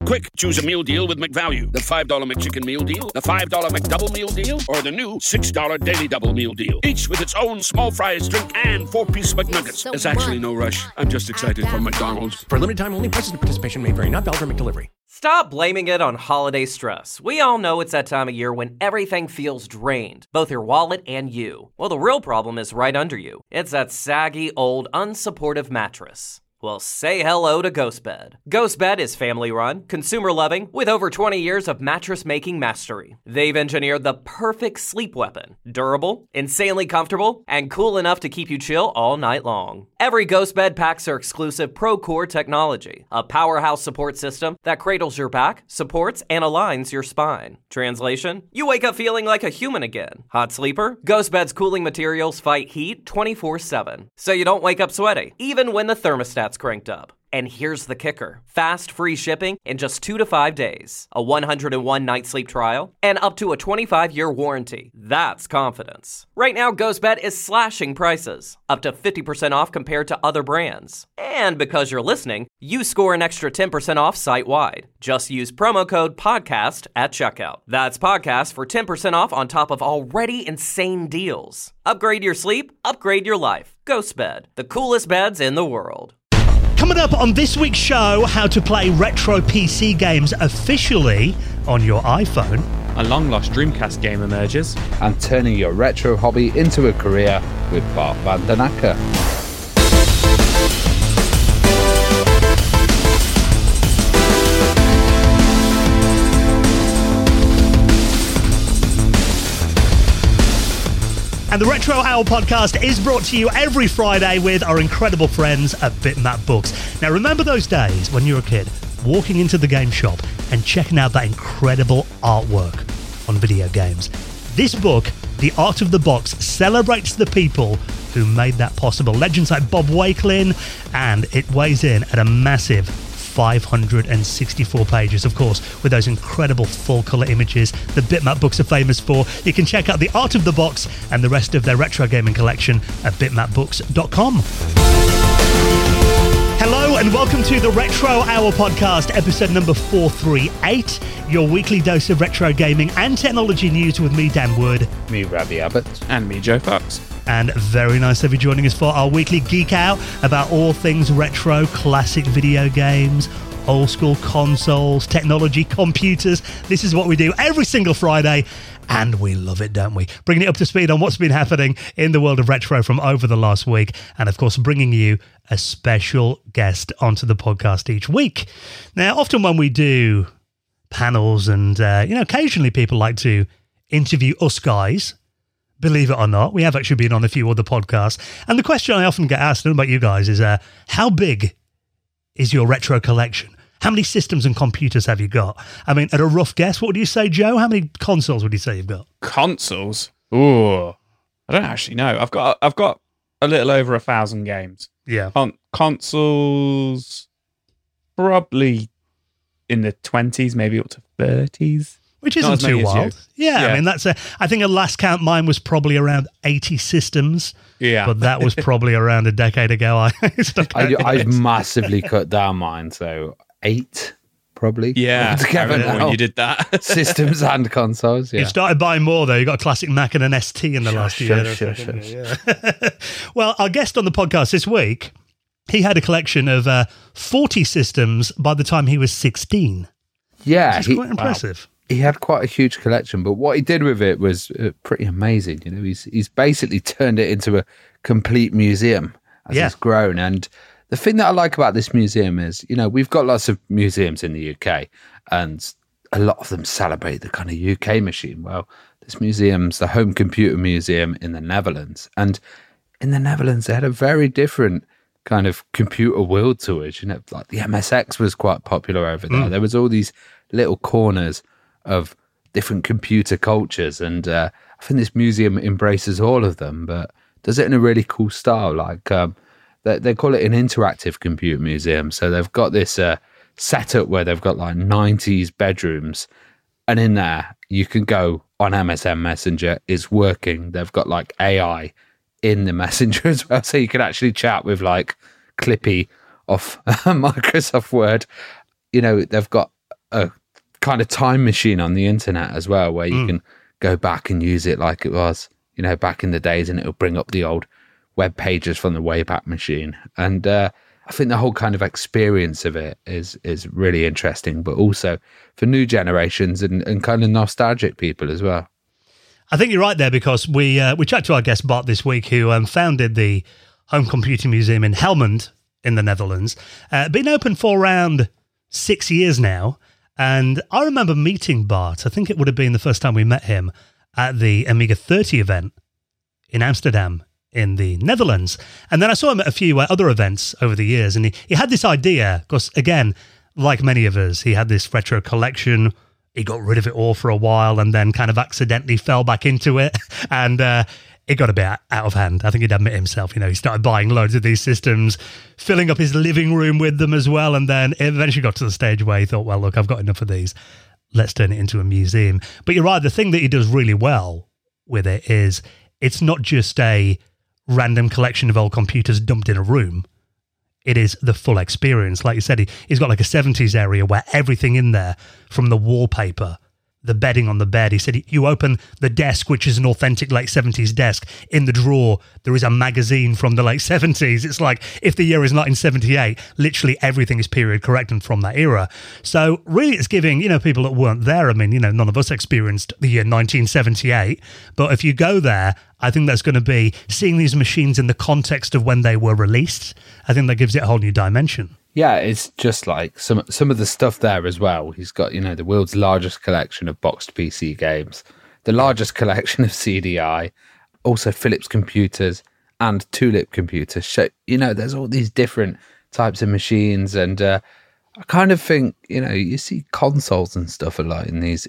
Quick, choose a meal deal with McValue. The $5 McChicken meal deal, the $5 McDouble meal deal, or the new $6 Daily Double meal deal. Each with its own small fries, drink, and 4-piece McNuggets. There's actually no rush. I'm just excited for McDonald's. For limited time only, prices and participation may vary. Not valid for McDelivery. Stop blaming it on holiday stress. We all know it's that time of year when everything feels drained, both your wallet and you. Well, the real problem is right under you. It's that saggy, old, unsupportive mattress. Well, say hello to GhostBed. GhostBed is family-run, consumer-loving, with over 20 years of mattress-making mastery. They've engineered the perfect sleep weapon. Durable, insanely comfortable, and cool enough to keep you chill all night long. Every GhostBed packs their exclusive ProCore technology, a powerhouse support system that cradles your back, supports, and aligns your spine. Translation? You wake up feeling like a human again. Hot sleeper? GhostBed's cooling materials fight heat 24/7, so you don't wake up sweaty, even when the thermostat's cranked up. And here's the kicker. Fast, free shipping in just 2 to 5 days. A 101-night sleep trial, and up to a 25-year warranty. That's confidence. Right now, GhostBed is slashing prices. Up to 50% off compared to other brands. And because you're listening, you score an extra 10% off site-wide. Just use promo code PODCAST at checkout. That's PODCAST for 10% off on top of already insane deals. Upgrade your sleep, upgrade your life. GhostBed, the coolest beds in the world. Coming up on this week's show, how to play retro PC games officially on your iPhone. A long-lost Dreamcast game emerges. And turning your retro hobby into a career with Bart van den Akker. And the Retro Hour podcast is brought to you every Friday with our incredible friends at Bitmap Books. Now, remember those days when you were a kid, walking into the game shop and checking out that incredible artwork on video games? This book, The Art of the Box, celebrates the people who made that possible. Legends like Bob Wakelin, and it weighs in at a massive 564 pages, of course, with those incredible full-colour images that Bitmap Books are famous for. You can check out The Art of the Box and the rest of their retro gaming collection at bitmapbooks.com. Hello and welcome to the Retro Hour podcast, episode number 438, your weekly dose of retro gaming and technology news with me, Dan Wood. Me, Ravi Abbott. And me, Joe Fox. And very nice to have you joining us for our weekly geek out about all things retro, classic video games, old school consoles, technology, computers. This is what we do every single Friday, and we love it, don't we? Bringing it up to speed on what's been happening in the world of retro from over the last week, and of course bringing you a special guest onto the podcast each week. Now, often when we do panels and, occasionally people like to interview us guys. Believe it or not, we have actually been on a few other podcasts. And the question I often get asked, I don't know about you guys, is how big is your retro collection? How many systems and computers have you got? I mean, at a rough guess, what would you say, Joe? How many consoles would you say you've got? Consoles? Ooh, I don't actually know. I've got a little over 1,000 games. Yeah. Consoles, probably in the 20s, maybe up to 30s. Which isn't too wild. Yeah, I mean, I think at last count mine was probably around 80 systems. Yeah. But that was probably around a decade ago. I've massively cut down mine, so 8 probably. Yeah, together now. When you did that. Systems and consoles, yeah. You've started buying more, though. You got a classic Mac and an ST in the last year. Sure. Well, our guest on the podcast this week, he had a collection of 40 systems by the time he was 16. Yeah. Which is quite impressive. Wow. He had quite a huge collection, but what he did with it was pretty amazing. You know, he's basically turned it into a complete museum as it's grown. And the thing that I like about this museum is, we've got lots of museums in the UK, and a lot of them celebrate the kind of UK machine. Well, this museum's the Home Computer Museum in the Netherlands, and in the Netherlands they had a very different kind of computer world to it. Like the MSX was quite popular over there. There was all these little corners of different computer cultures, and I think this museum embraces all of them, but does it in a really cool style. Like they call it an interactive computer museum. So they've got this setup where they've got like 90s bedrooms, and in there you can go on MSN Messenger. It's working. They've got like AI in the Messenger as well, so you can actually chat with like Clippy off Microsoft Word. They've got a kind of time machine on the internet as well, where you can go back and use it like it was, back in the days, and it'll bring up the old web pages from the Wayback Machine. And I think the whole kind of experience of it is really interesting, but also for new generations and kind of nostalgic people as well. I think you're right there, because we chatted to our guest Bart this week, who founded the Home Computing Museum in Helmond in the Netherlands. Been open for around 6 years now. And I remember meeting Bart, I think it would have been the first time we met him, at the Amiga 30 event in Amsterdam in the Netherlands. And then I saw him at a few other events over the years, and he had this idea, because again, like many of us, he had this retro collection. He got rid of it all for a while and then kind of accidentally fell back into it. And it got a bit out of hand. I think he'd admit himself, he started buying loads of these systems, filling up his living room with them as well. And then it eventually got to the stage where he thought, well, look, I've got enough of these. Let's turn it into a museum. But you're right, the thing that he does really well with it is it's not just a random collection of old computers dumped in a room. It is the full experience. Like you said, he's got like a 70s area where everything in there, from the wallpaper, the bedding on the bed. He said you open the desk, which is an authentic late 70s desk. In the drawer, there is a magazine from the late 70s. It's like, if the year is 1978, literally everything is period correct and from that era. So really it's giving, people that weren't there. I mean, none of us experienced the year 1978. But if you go there, I think that's going to be seeing these machines in the context of when they were released. I think that gives it a whole new dimension. Yeah, it's just like some of the stuff there as well. He's got, the world's largest collection of boxed PC games, the largest collection of CDI, also Philips computers and Tulip computers. So, there's all these different types of machines. And I kind of think, you see consoles and stuff a lot in these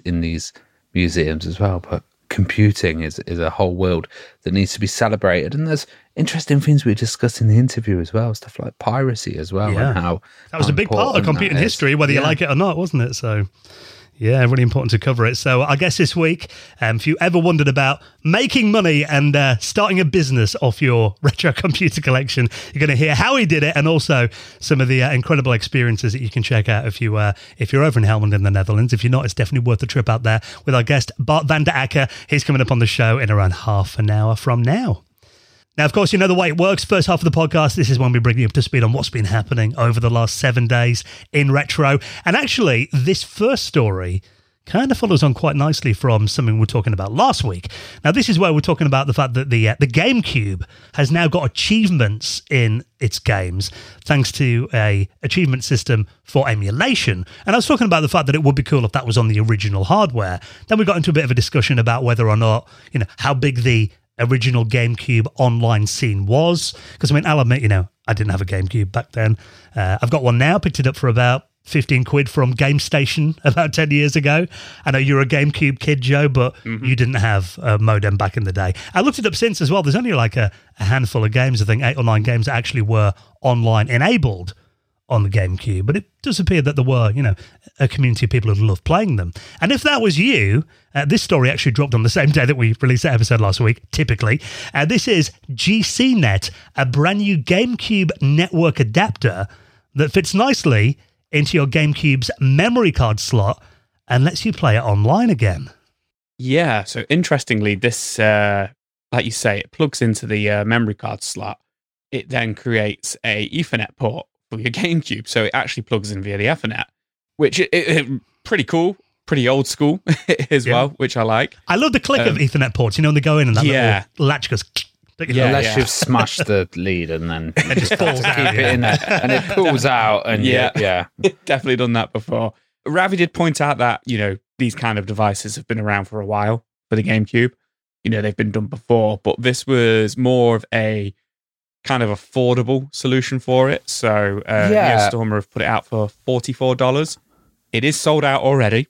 museums as well. But computing is a whole world that needs to be celebrated, and there's interesting things we discussed in the interview as well, stuff like piracy as well. And how that was a big part of computing history, whether you like it or not, wasn't it? So yeah, really important to cover it. So I guess this week, if you ever wondered about making money and starting a business off your retro computer collection, you're going to hear how he did it, and also some of the incredible experiences that you can check out if you're over in Helmond in the Netherlands. If you're not, it's definitely worth a trip out there with our guest Bart van der Akker. He's coming up on the show in around half an hour from now. Now, of course, you know the way it works. First half of the podcast, this is when we bring you up to speed on what's been happening over the last 7 days in retro. And actually, this first story kind of follows on quite nicely from something we were talking about last week. Now, this is where we're talking about the fact that the GameCube has now got achievements in its games, thanks to a achievement system for emulation. And I was talking about the fact that it would be cool if that was on the original hardware. Then we got into a bit of a discussion about whether or not, how big the original GameCube online scene was. Because, I'll admit, I didn't have a GameCube back then. I've got one now, picked it up for about 15 quid from GameStation about 10 years ago. I know you're a GameCube kid, Joe, but you didn't have a modem back in the day. I looked it up since as well. There's only like a handful of games, I think 8 or 9 games that actually were online enabled on the GameCube, but it does appear that there were, a community of people who love playing them. And if that was you, this story actually dropped on the same day that we released that episode last week, typically. This is GCNet, a brand new GameCube network adapter that fits nicely into your GameCube's memory card slot and lets you play it online again. Yeah, so interestingly, this, like you say, it plugs into the memory card slot. It then creates a Ethernet port for your GameCube, so it actually plugs in via the Ethernet, which is pretty cool, pretty old school as well, which I like. I love the click of Ethernet ports, when they go in and that little latch goes... Unless you've smashed the lead and then it just falls out. Keep it in there, and it pulls out. And definitely done that before. Ravi did point out that, these kind of devices have been around for a while for the GameCube. They've been done before, but this was more of a kind of affordable solution for it. So Neostormer have put it out for $44. It is sold out already.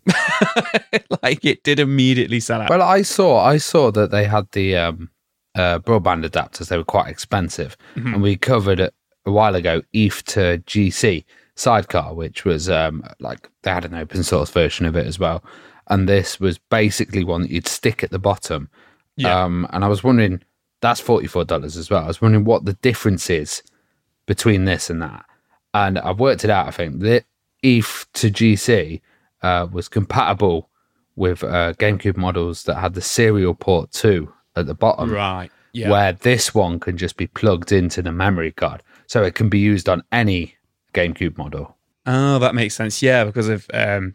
It did immediately sell out. Well, I saw that they had the broadband adapters. They were quite expensive, and we covered it a while ago ETH to GC Sidecar, which was they had an open source version of it as well, and this was basically one that you'd stick at the bottom. And I was wondering, that's $44 as well. I was wondering what the difference is between this and that, and I've worked it out. I think the ETH to GC was compatible with GameCube models that had the serial port 2 at the bottom. Right. Yeah. Where this one can just be plugged into the memory card. So it can be used on any GameCube model. Oh, that makes sense. Yeah, because of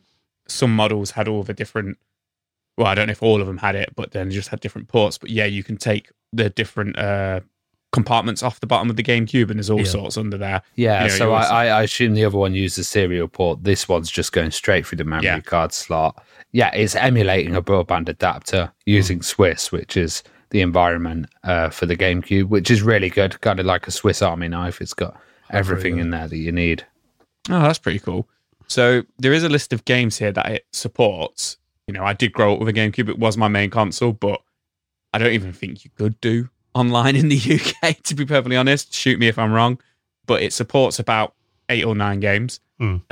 some models had all the different... Well, I don't know if all of them had it, but then just had different ports. But yeah, you can take the different compartments off the bottom of the GameCube, and there's all sorts under there. Yeah, so I assume the other one used the serial port. This one's just going straight through the memory card slot. Yeah, it's emulating a broadband adapter using Swiss, which is the environment for the GameCube, which is really good, kind of like a Swiss Army knife. It's got everything in there that you need. Oh, that's pretty cool. So there is a list of games here that it supports. You know, I did grow up with a GameCube. It was my main console, but I don't even think you could do online in the UK, to be perfectly honest. Shoot me if I'm wrong. But it supports about 8 or 9 games. So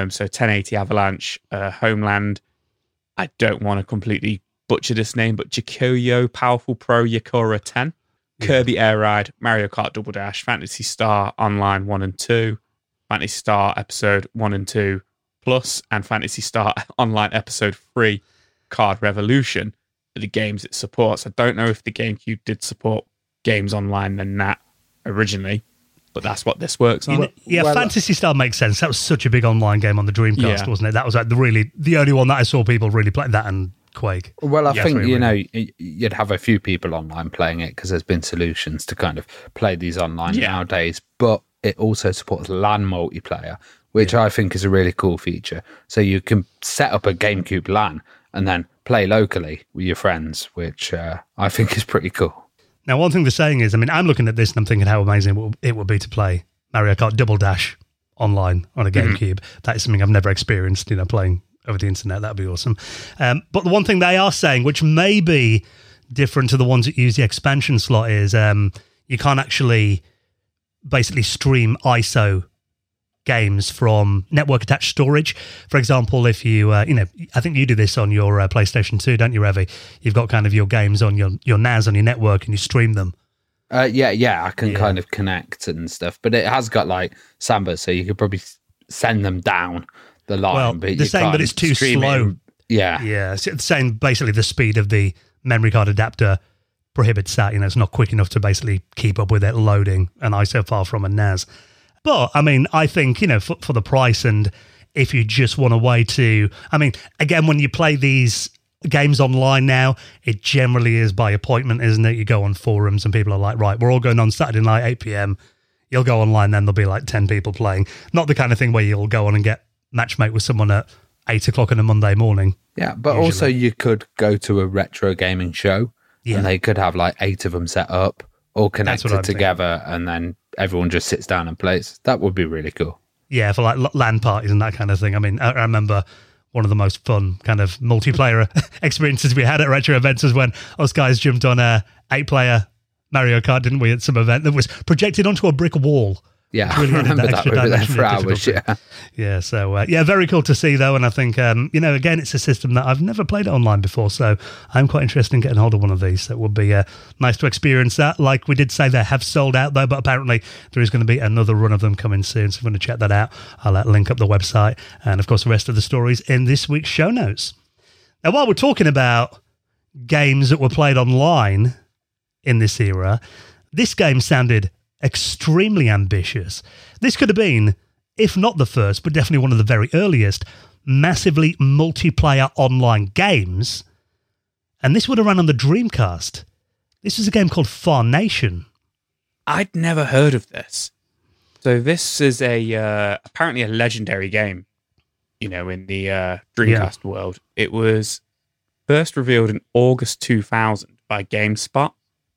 1080 Avalanche, Homeland. I don't want to completely butcher this name, but Jakuyo Powerful Pro Yakura 10, Kirby Air Ride, Mario Kart Double Dash, Phantasy Star Online 1 and 2, Phantasy Star Episode 1 and 2 Plus, and Phantasy Star Online Episode 3 Card Revolution are the games it supports. I don't know if the GameCube did support games online than that originally, but that's what this works on. Phantasy Star makes sense. That was such a big online game on the Dreamcast, wasn't it? That was like the only one that I saw people really play, that and Quake. Well, I think, you'd have a few people online playing it because there's been solutions to kind of play these online nowadays, but it also supports LAN multiplayer, which I think is a really cool feature. So you can set up a GameCube LAN and then play locally with your friends, which I think is pretty cool. Now, one thing they're saying is, I mean, I'm looking at this and I'm thinking how amazing it would be to play Mario Kart Double Dash online on a GameCube. That is something I've never experienced, playing over the internet. That'd be awesome. But the one thing they are saying, which may be different to the ones that use the expansion slot, is you can't actually basically stream ISO games from network attached storage. For example, if you, I think you do this on your PlayStation 2, don't you, Revy? You've got kind of your games on your NAS on your network and you stream them. Yeah, I can kind of connect and stuff, but it has got like Samba, so you could probably send them down the line. Well, but they're saying that it's too slow. Yeah. So it's saying basically the speed of the memory card adapter prohibits that. It's not quick enough to basically keep up with it loading an ISO file from a NAS. But, I mean, I think, for the price, and if you just want a way to... I mean, again, when you play these games online now, it generally is by appointment, isn't it? You go on forums and people are like, right, we're all going on Saturday night, 8 p.m. You'll go online, then there'll be like 10 people playing. Not the kind of thing where you'll go on and get matchmate with someone at 8 o'clock on a Monday morning. Yeah, but usually. Also you could go to a retro gaming show and they could have like 8 of them set up, all connected together, and then everyone just sits down and plays. That would be really cool. Yeah, for like LAN parties and that kind of thing. I mean, I remember one of the most fun kind of multiplayer experiences we had at retro events was when us guys jumped on a 8-player Mario Kart, didn't we, at some event that was projected onto a brick wall. Yeah, really I remember that. We were there for hours, Yeah, so, very cool to see, though, and I think, again, it's a system that I've never played it online before, so I'm quite interested in getting hold of one of these. So it would be nice to experience that. Like we did say, they have sold out, though, but apparently there is going to be another run of them coming soon, so if you want to check that out, I'll link up the website, and, of course, the rest of the stories in this week's show notes. Now, while we're talking about games that were played online in this era, this game sounded extremely ambitious. This could have been, if not the first, but definitely one of the very earliest, massively multiplayer online games. And this would have run on the Dreamcast. This is a game called Far Nation. I'd never heard of this. So this is apparently a legendary game, in the Dreamcast world. It was first revealed in August 2000 by GameSpot.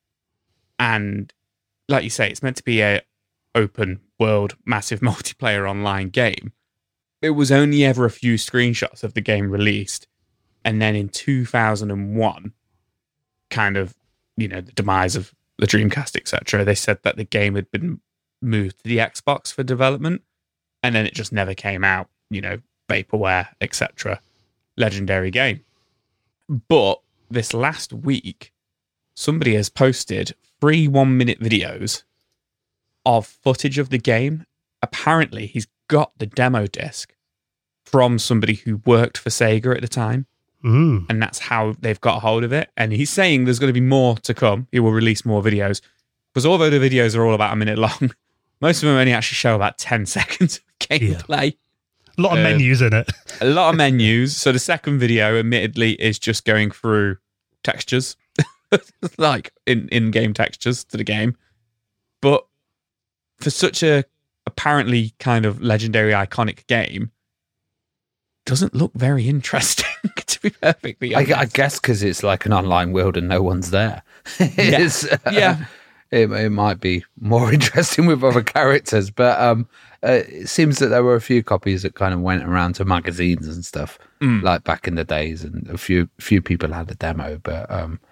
And like you say, it's meant to be a open world, massive multiplayer online game. It was only ever a few screenshots of the game released. And then in 2001, kind of, the demise of the Dreamcast, etc., they said that the game had been moved to the Xbox for development. And then it just never came out, vaporware, etc. Legendary game. But this last week, somebody has posted 3 1-minute videos of footage of the game. Apparently, he's got the demo disc from somebody who worked for Sega at the time. And that's how they've got a hold of it. And he's saying there's going to be more to come. He will release more videos. Because although the videos are all about a minute long, most of them only actually show about 10 seconds of gameplay. A lot of menus in it. A lot of menus. So the second video, admittedly, is just going through textures, like in-game textures to the game. But for such a apparently kind of legendary, iconic game, doesn't look very interesting, to be perfectly honest. I guess because it's like an online world and no one's there. Yeah. It might be more interesting with other characters, but it seems that there were a few copies that kind of went around to magazines and stuff, like back in the days, and a few people had a demo, but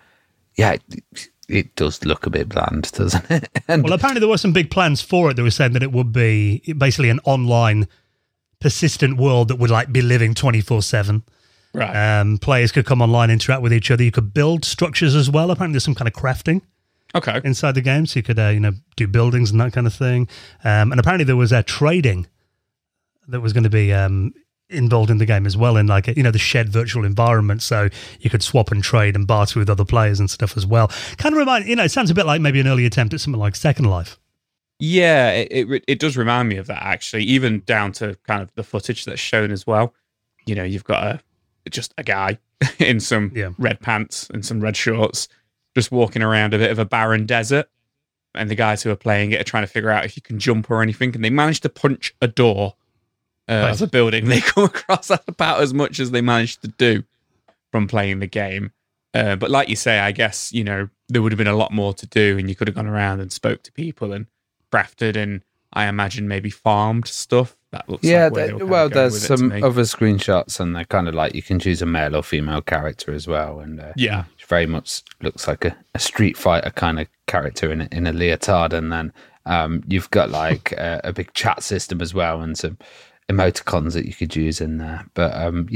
it does look a bit bland, doesn't it? Well, apparently there were some big plans for it. They were saying that it would be basically an online persistent world that would like be living 24/7. Right. Players could come online, interact with each other. You could build structures as well. Apparently there's some kind of crafting inside the game, so you could do buildings and that kind of thing. And apparently there was trading that was going to be involved in the game as well, in like the shared virtual environment, so you could swap and trade and barter with other players and stuff as well. Kind of remind, it sounds a bit like maybe an early attempt at something like Second Life. Yeah, it does remind me of that, actually, even down to kind of the footage that's shown as well. You've got just a guy in some red pants and some red shorts just walking around a bit of a barren desert, and the guys who are playing it are trying to figure out if you can jump or anything, and they manage to punch a door of a building they come across. That's about as much as they managed to do from playing the game. But like you say, I guess, there would have been a lot more to do, and you could have gone around and spoke to people and crafted, and I imagine maybe farmed stuch. That looks like there's some other screenshots, and they're kind of like you can choose a male or female character as well, and it very much looks like a Street Fighter kind of character in a leotard, and then you've got like a big chat system as well, and some emoticons that you could use in there. But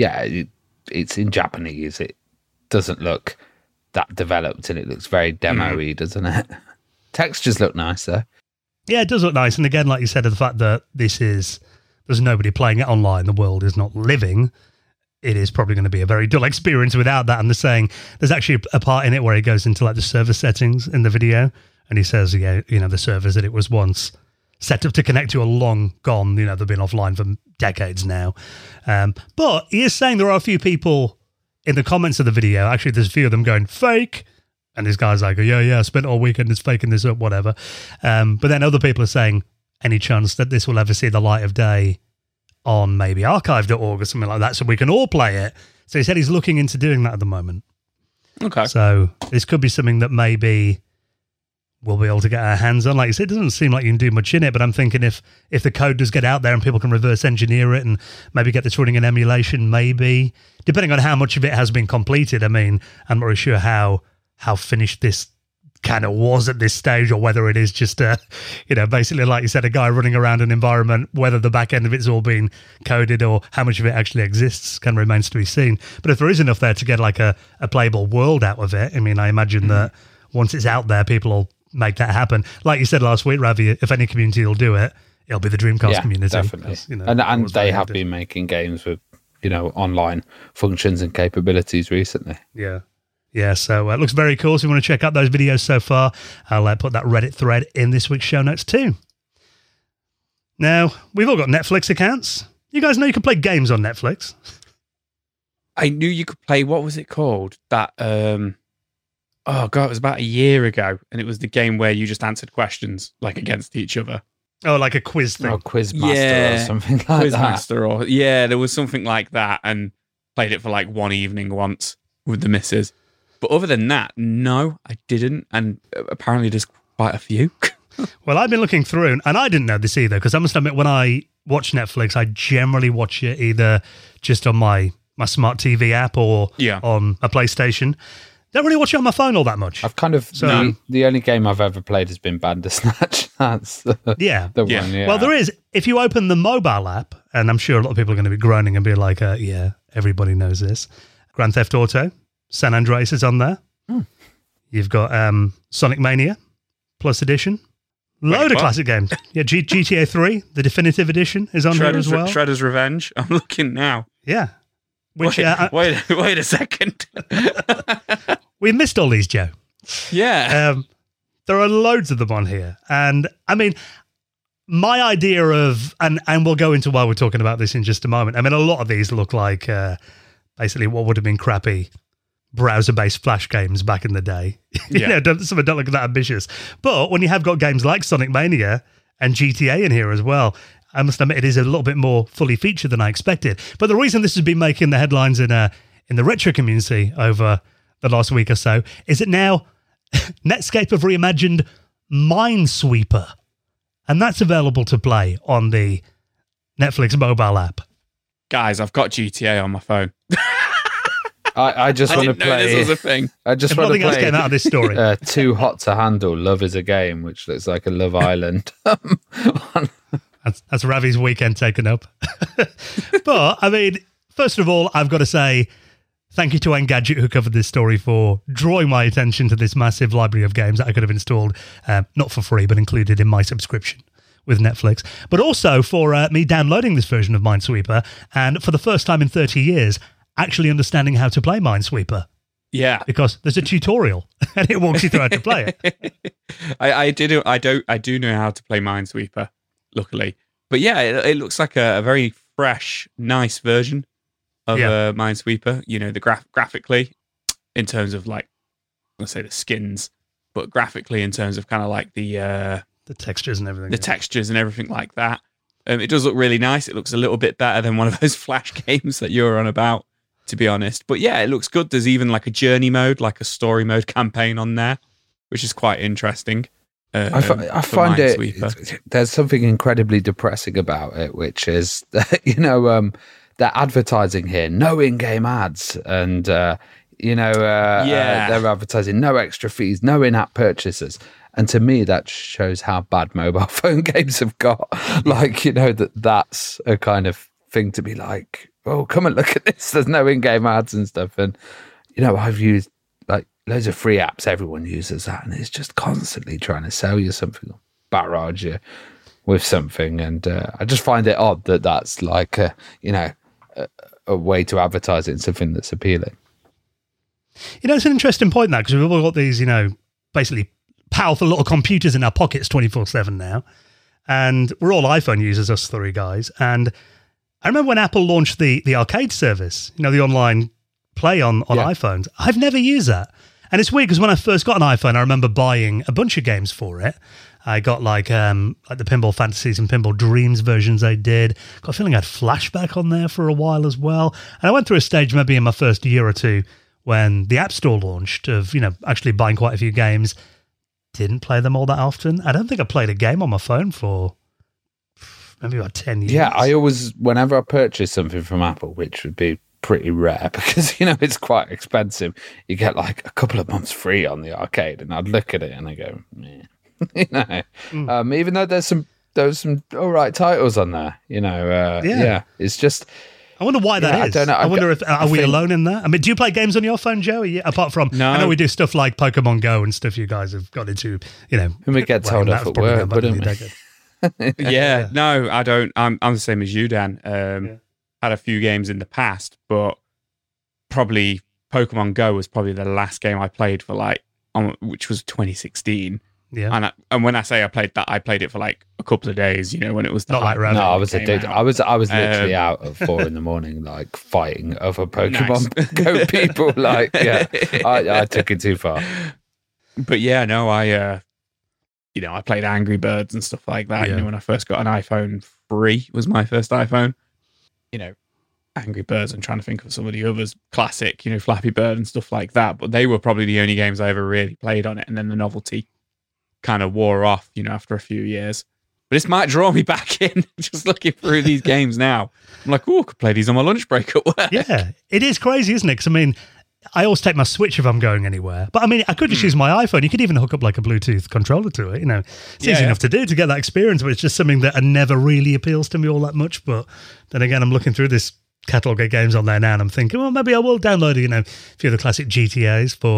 it's in Japanese. It doesn't look that developed, and it looks very demo-y, doesn't it? Textures look nice though. Yeah, it does look nice. And again, like you said, the fact that there's nobody playing it online, the world is not living, it is probably going to be a very dull experience without that. And they're saying there's actually a part in it where he goes into like the server settings in the video, and he says, the servers that it was once set up to connect to are long gone. They've been offline for decades now. But he is saying there are a few people in the comments of the video, actually there's a few of them going, fake. And this guy's like, I spent all weekend just faking this up, whatever. But then other people are saying, any chance that this will ever see the light of day on maybe archive.org or something like that, so we can all play it. So he said he's looking into doing that at the moment. Okay. So this could be something that maybe we'll be able to get our hands on. Like you said, it doesn't seem like you can do much in it, but I'm thinking if the code does get out there and people can reverse engineer it and maybe get this running in emulation, maybe, depending on how much of it has been completed. I mean, I'm not really sure how finished this kind of was at this stage, or whether it is just basically, like you said, a guy running around an environment, whether the back end of it's all been coded or how much of it actually exists kind of remains to be seen. But if there is enough there to get like a playable world out of it, I mean, I imagine that once it's out there, people will make that happen. Like you said last week, Ravi, if any community will do it, it'll be the Dreamcast community. Definitely. And they have been making games with, online functions and capabilities recently. Yeah, so it looks very cool. So if you want to check out those videos so far, I'll put that Reddit thread in this week's show notes too. Now, we've all got Netflix accounts. You guys know you can play games on Netflix. I knew you could play, what was it called? That, it was about a year ago, and it was the game where you just answered questions, like, against each other. Oh, like a quiz thing. Oh, Quizmaster or something like Quizmaster, there was something like that, and played it for like one evening once with the missus. But other than that, no, I didn't. And apparently there's quite a few. Well, I've been looking through, and I didn't know this either, because I must admit, when I watch Netflix, I generally watch it either just on my smart TV app or on a PlayStation. Don't really watch it on my phone all that much. I've kind of, the only game I've ever played has been Bandersnatch. That's the one, yeah. Well, there is, if you open the mobile app, and I'm sure a lot of people are going to be groaning and be like, everybody knows this. Grand Theft Auto, San Andreas is on there. You've got Sonic Mania Plus Edition, Load of classic games. Yeah, GTA 3, the definitive edition, is on here as well. Shredder's Revenge. I'm looking now. Yeah. Which, wait a second. We missed all these, Joe. Yeah. There are loads of them on here. And, I mean, my idea of, and we'll go into why we're talking about this in just a moment. I mean, a lot of these look like basically what would have been crappy browser-based Flash games back in the day. Yeah. Some don't look that ambitious. But when you have got games like Sonic Mania and GTA in here as well, I must admit it is a little bit more fully featured than I expected. But the reason this has been making the headlines in the retro community over the last week or so is that now Netscape have reimagined Minesweeper, and that's available to play on the Netflix mobile app. Guys, I've got GTA on my phone. I just want to play. This was a thing. I just want to play. Nothing else came out of this story. Too Hot to Handle. Love is a Game, which looks like a Love Island. That's Ravi's weekend taken up. But I mean, first of all, I've got to say thank you to Engadget who covered this story for drawing my attention to this massive library of games that I could have installed, not for free, but included in my subscription with Netflix. But also for me downloading this version of Minesweeper, and for the first time in 30 years, actually understanding how to play Minesweeper. Yeah, because there's a tutorial and it walks you through how to play it. I do know how to play Minesweeper, luckily. But yeah, it looks like a very fresh, nice version of Minesweeper. You know, the graphically, in terms of like, let's say the skins, but graphically in terms of kind of like the textures and everything. The textures and everything like that. It does look really nice. It looks a little bit better than one of those Flash games that you're on about, to be honest. But yeah, it looks good. There's even like a journey mode, like a story mode campaign on there, which is quite interesting. I find there's something incredibly depressing about it, which is that, they're advertising here, no in-game ads, and they're advertising no extra fees, no in-app purchases. And to me, that shows how bad mobile phone games have got. Like, that's a kind of thing to be like, oh, come and look at this. There's no in-game ads and stuff. And, I've used like loads of free apps. Everyone uses that. And it's just constantly trying to sell you something, barrage you with something. And I just find it odd that that's like, a way to advertise it in something that's appealing. It's an interesting point now, because we've all got these, basically powerful little computers in our pockets 24/7 now, and we're all iPhone users, us three guys. And I remember when Apple launched the arcade service, the online play on iPhones. I've never used that, and it's weird because when I first got an iPhone, I remember buying a bunch of games for it. I got like the Pinball Fantasies and Pinball Dreams versions I did. Got a feeling I had Flashback on there for a while as well, and I went through a stage maybe in my first year or two when the App Store launched of actually buying quite a few games. Didn't play them all that often. I don't think I played a game on my phone for maybe about 10 years. Yeah, I always, whenever I purchase something from Apple, which would be pretty rare because, it's quite expensive, you get like a couple of months free on the arcade, and I'd look at it and I go, meh. Even though there's some all right titles on there, it's just... I wonder why that is. I don't know. I wonder if we alone in that? I mean, do you play games on your phone, Joe? Apart from, no. I know we do stuff like Pokemon Go and stuff you guys have got into, And we get told off at work, wouldn't we? Yeah, no, I don't. I'm the same as you, Dan. Had a few games in the past, but probably Pokemon Go was probably the last game I played for which was 2016. Yeah, and when I say I played it for like a couple of days, when it was not like Rabbit. No, I was a dude. I was literally out at 4 a.m, like fighting other Pokemon Go people. Like, yeah, I took it too far. But yeah, no, I played Angry Birds and stuff like that. Yeah. When I first got an iPhone 3 was my first iPhone. Angry Birds. I'm trying to think of some of the others, classic, Flappy Bird and stuff like that. But they were probably the only games I ever really played on it, and then the novelty kind of wore off, after a few years. But this might draw me back in, just looking through these games now. I'm like, I could play these on my lunch break at work. Yeah, it is crazy, isn't it? Because, I mean, I always take my Switch if I'm going anywhere. But, I mean, I could just use my iPhone. You could even hook up like a Bluetooth controller to it, It's easy enough to do to get that experience, but it's just something that never really appeals to me all that much. But then again, I'm looking through this catalogue of games on there now, and I'm thinking, well, maybe I will download, a few of the classic GTAs for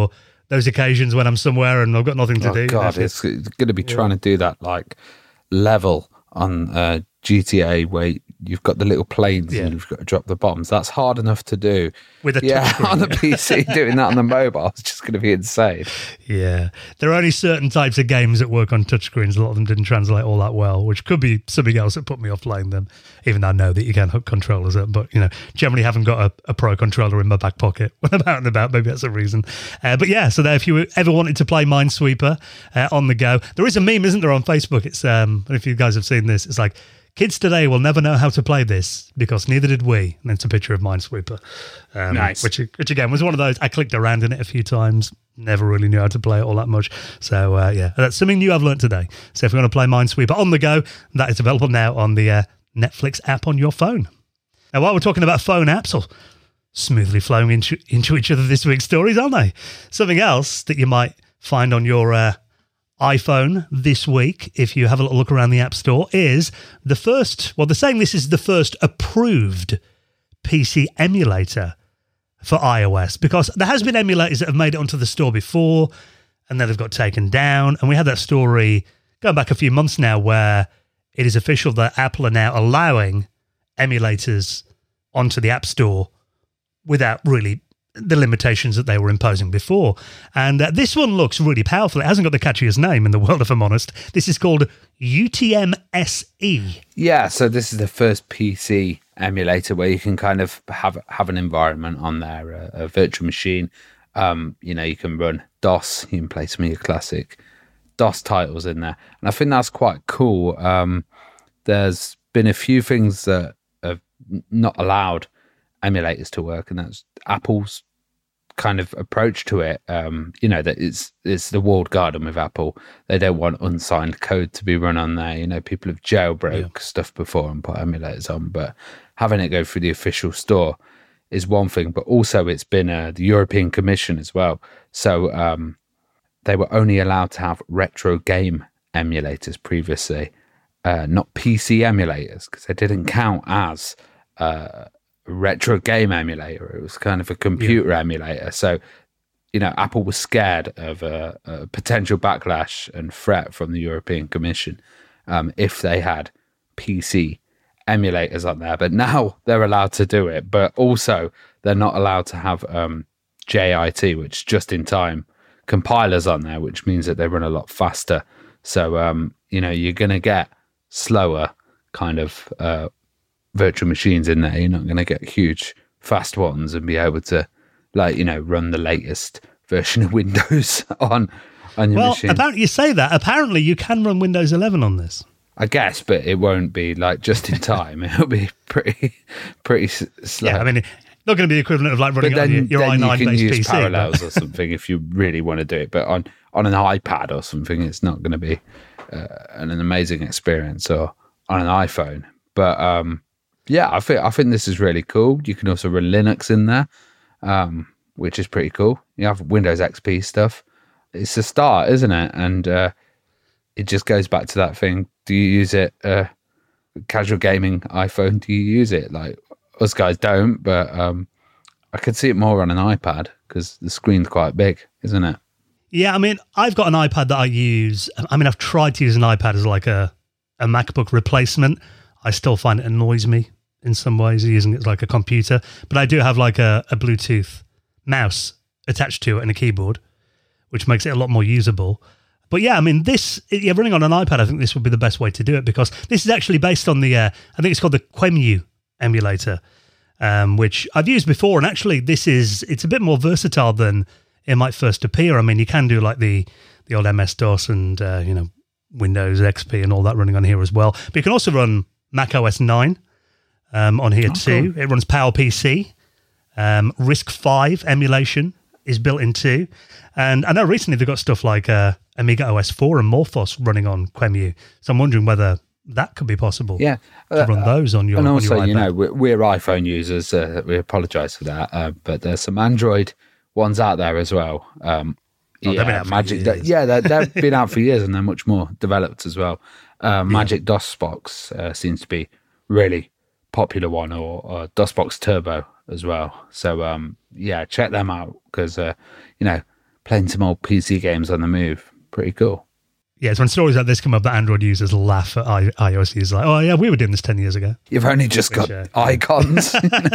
those occasions when I'm somewhere and I've got nothing to do. Oh God, it's going to be trying to do that like level on GTA where you've got the little planes and you've got to drop the bombs. That's hard enough to do. With a touchscreen. On the PC, doing that on the mobile is just going to be insane. Yeah. There are only certain types of games that work on touchscreens. A lot of them didn't translate all that well, which could be something else that put me off playing them, even though I know that you can hook controllers up. But, generally haven't got a pro controller in my back pocket when I'm out and about. Maybe that's a reason. But yeah, so there, if you ever wanted to play Minesweeper on the go, there is a meme, isn't there, on Facebook? It's, I don't know if you guys have seen this. It's like, kids today will never know how to play this because neither did we. And it's a picture of Minesweeper. Nice. Which again was one of those, I clicked around in it a few times, never really knew how to play it all that much. So that's something new I've learned today. So if you want to play Minesweeper on the go, that is available now on the Netflix app on your phone. Now, while we're talking about phone apps, or smoothly flowing into each other this week's stories, aren't they? Something else that you might find on your iPhone this week, if you have a little look around the App Store, is the first, well, they're saying this is the first approved PC emulator for iOS, because there has been emulators that have made it onto the store before and then they've got taken down. And we had that story going back a few months now where it is official that Apple are now allowing emulators onto the App Store without really the limitations that they were imposing before. And this one looks really powerful. It hasn't got the catchiest name in the world, if I'm honest. This is called UTM-SE. Yeah, so this is the first PC emulator where you can kind of have an environment on there, a virtual machine. You can run DOS. You can play some of your classic DOS titles in there. And I think that's quite cool. There's been a few things that have not allowed emulators to work, and that's Apple's kind of approach to it. That it's the walled garden with Apple. They don't want unsigned code to be run on there. People have jailbroke stuff before and put emulators on, but having it go through the official store is one thing. But also it's been the European Commission as well. So they were only allowed to have retro game emulators previously, not PC emulators, because they didn't count as retro game emulator. It was kind of a computer emulator. So, Apple was scared of a potential backlash and threat from the European Commission if they had PC emulators on there. But now they're allowed to do it. But also, they're not allowed to have JIT, which is just-in-time compilers on there, which means that they run a lot faster. So, you're going to get slower kind of virtual machines in there. You're not going to get huge fast ones and be able to run the latest version of Windows on your machine. Apparently you say that. Apparently you can run Windows 11 on this. I guess, but it won't be just in time. It'll be pretty slow. Yeah, I mean, not going to be the equivalent of running it on your i9 you can use PC. Parallels or something if you really want to do it. But on an iPad or something, it's not going to be an amazing experience, or on an iPhone. But I think this is really cool. You can also run Linux in there, which is pretty cool. You have Windows XP stuff. It's a start, isn't it? And it just goes back to that thing. Do you use it? Casual gaming iPhone, do you use it? Us guys don't, but I could see it more on an iPad because the screen's quite big, isn't it? Yeah, I mean, I've got an iPad that I use. I mean, I've tried to use an iPad as a MacBook replacement. I still find it annoys me in some ways, using it as a computer. But I do have a Bluetooth mouse attached to it and a keyboard, which makes it a lot more usable. But yeah, I mean, running on an iPad, I think this would be the best way to do it, because this is actually based on the, I think it's called the QEMU emulator, which I've used before. And actually, it's a bit more versatile than it might first appear. I mean, you can do the old MS-DOS and, Windows XP and all that running on here as well. But you can also run Mac OS 9 on here too. Cool. It runs PowerPC. RISC-V emulation is built in too. And I know recently they've got stuff like Amiga OS 4 and Morphos running on QEMU. So I'm wondering whether that could be possible. Yeah, to run those on your. And also, on your iPad. we're iPhone users. We apologise for that, but there's some Android ones out there as well. Magic. They've been out for years, and they're much more developed as well. Magic DOSBox seems to be really popular one, or DOSBox Turbo as well. So check them out, because playing some old PC games on the move. Pretty cool. Yeah, it's when stories like this come up that Android users laugh at iOS users like, oh yeah, we were doing this 10 years ago. You've only just got icons.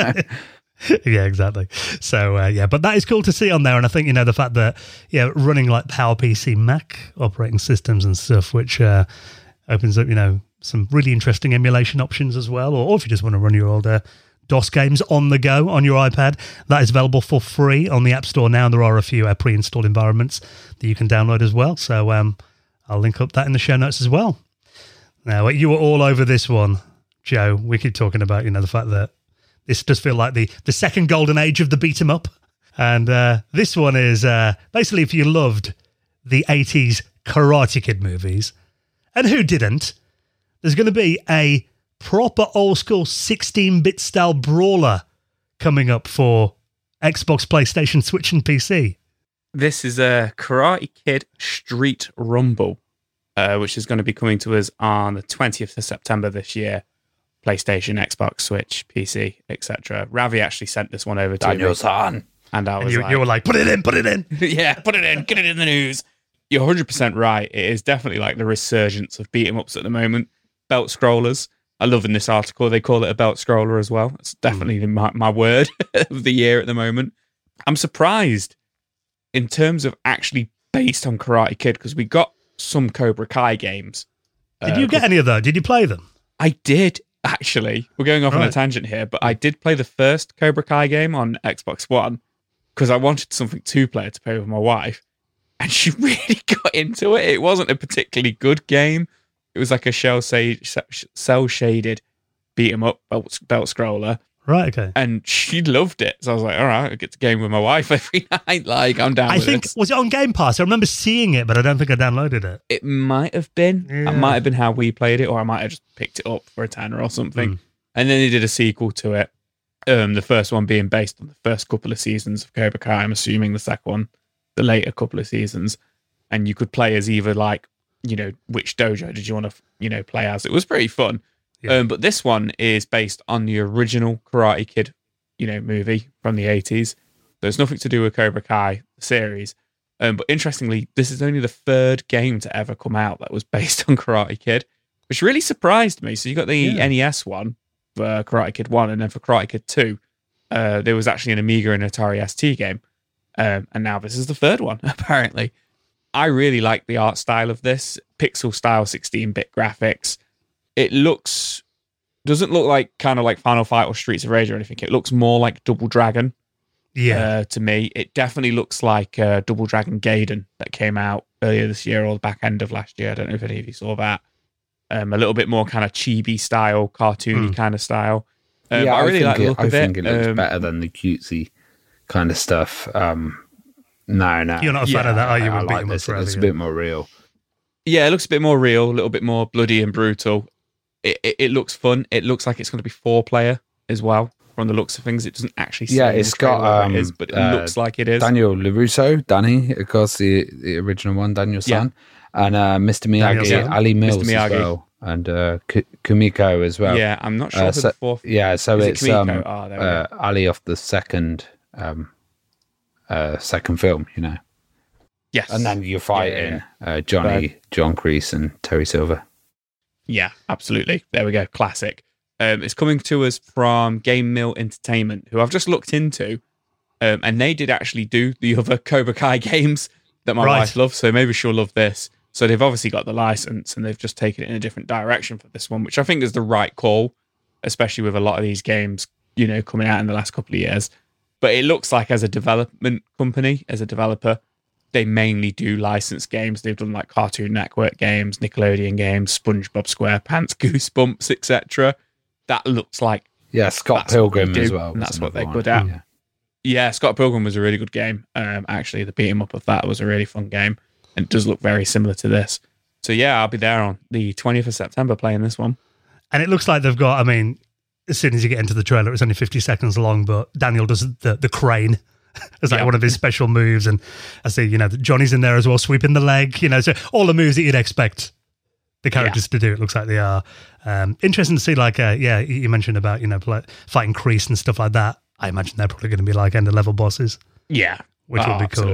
Yeah, exactly. So, but that is cool to see on there. And I think, the fact that, running like PowerPC Mac operating systems and stuff, which opens up, some really interesting emulation options as well. Or if you just want to run your older DOS games on the go on your iPad, that is available for free on the App Store now. And there are a few pre-installed environments that you can download as well. So I'll link up that in the show notes as well. Now, you were all over this one, Joe. We keep talking about, the fact that this does feel like the second golden age of the beat-em-up. And this one is basically if you loved the 80s Karate Kid movies, and who didn't, there's going to be a proper old-school 16-bit style brawler coming up for Xbox, PlayStation, Switch, and PC. This is a Karate Kid Street Rumble, which is going to be coming to us on the 20th of September this year. PlayStation, Xbox, Switch, PC, etc. Ravi actually sent this one over to Daniel-san. And I was you were like, put it in. Yeah, put it in, get it in the news. You're 100% right. It is definitely like the resurgence of beat-em-ups at the moment. Belt scrollers. I love in this article, they call it a belt scroller as well. It's definitely my word of the year at the moment. I'm surprised in terms of actually based on Karate Kid, because we got some Cobra Kai games. Did you get any of those? Did you play them? I did, actually. We're going off on a tangent here, but I did play the first Cobra Kai game on Xbox One because I wanted something two-player to play with my wife, and she really got into it. It wasn't a particularly good game. It was like a cel-shaded beat-em-up belt scroller. Right, okay. And she loved it. So I was like, all right, I get to game with my wife every night. Like, I'm down with it. Was it on Game Pass? I remember seeing it, but I don't think I downloaded it. It might have been. Yeah. It might have been how we played it, or I might have just picked it up for a tenner or something. And then they did a sequel to it. The first one being based on the first couple of seasons of Cobra Kai. I'm assuming the second one, the later couple of seasons. And you could play as either like, which dojo did you want to, play as? It was pretty fun. Yeah. But this one is based on the original Karate Kid, movie from the 80s. There's nothing to do with Cobra Kai series. But interestingly, this is only the third game to ever come out that was based on Karate Kid, which really surprised me. So you got the NES one for Karate Kid 1, and then for Karate Kid 2, there was actually an Amiga and Atari ST game. And now this is the third one, apparently. I really like the art style of this. Pixel style 16-bit graphics. It doesn't look like kind of like Final Fight or Streets of Rage or anything. It looks more like Double Dragon. Yeah. To me, it definitely looks like Double Dragon Gaiden that came out earlier this year or the back end of last year. I don't know if any of you saw that. A little bit more kind of chibi style, cartoony kind of style. I really like the look of it. I think it looks better than the cutesy kind of stuff. No. You're not a fan of that, are you? I like this. It looks a bit more real. Yeah, it looks a bit more real, a little bit more bloody and brutal. It looks fun. It looks like it's going to be 4-player as well. From the looks of things, it doesn't actually say it's got it is, but it looks like it is. Daniel LaRusso, Danny, of course, the original one, Daniel's son, and Mr. Miyagi, Ali Mills as well, and Kumiko as well. Yeah, I'm not sure who the fourth. Yeah, so it's Ali off the second film, Yes, and then you're fighting Johnny, John Kreese, and Terry Silver. Yeah, absolutely. There we go. Classic. It's coming to us from Game Mill Entertainment, who I've just looked into, and they did actually do the other Cobra Kai games that my wife loves, so maybe she'll love this. So they've obviously got the license, and they've just taken it in a different direction for this one, which I think is the right call, especially with a lot of these games, coming out in the last couple of years. But it looks like as a development company, as a developer, they mainly do licensed games. They've done like Cartoon Network games, Nickelodeon games, SpongeBob SquarePants, Goosebumps, etc. That looks like Scott Pilgrim as well. And that's what they're good at. Yeah, Scott Pilgrim was a really good game. Actually, the beat 'em up of that was a really fun game, and it does look very similar to this. So yeah, I'll be there on the 20th of September playing this one. And it looks like they've got. I mean, as soon as you get into the trailer, it's only 50 seconds long, but Daniel does the crane. It's like one of his special moves, and I see, Johnny's in there as well, sweeping the leg, so all the moves that you'd expect the characters to do, it looks like they are. Interesting to see, like, you mentioned about, fighting Kreese and stuff like that. I imagine they're probably going to be like end-of-level bosses. Yeah. Which would be cool. Absolutely.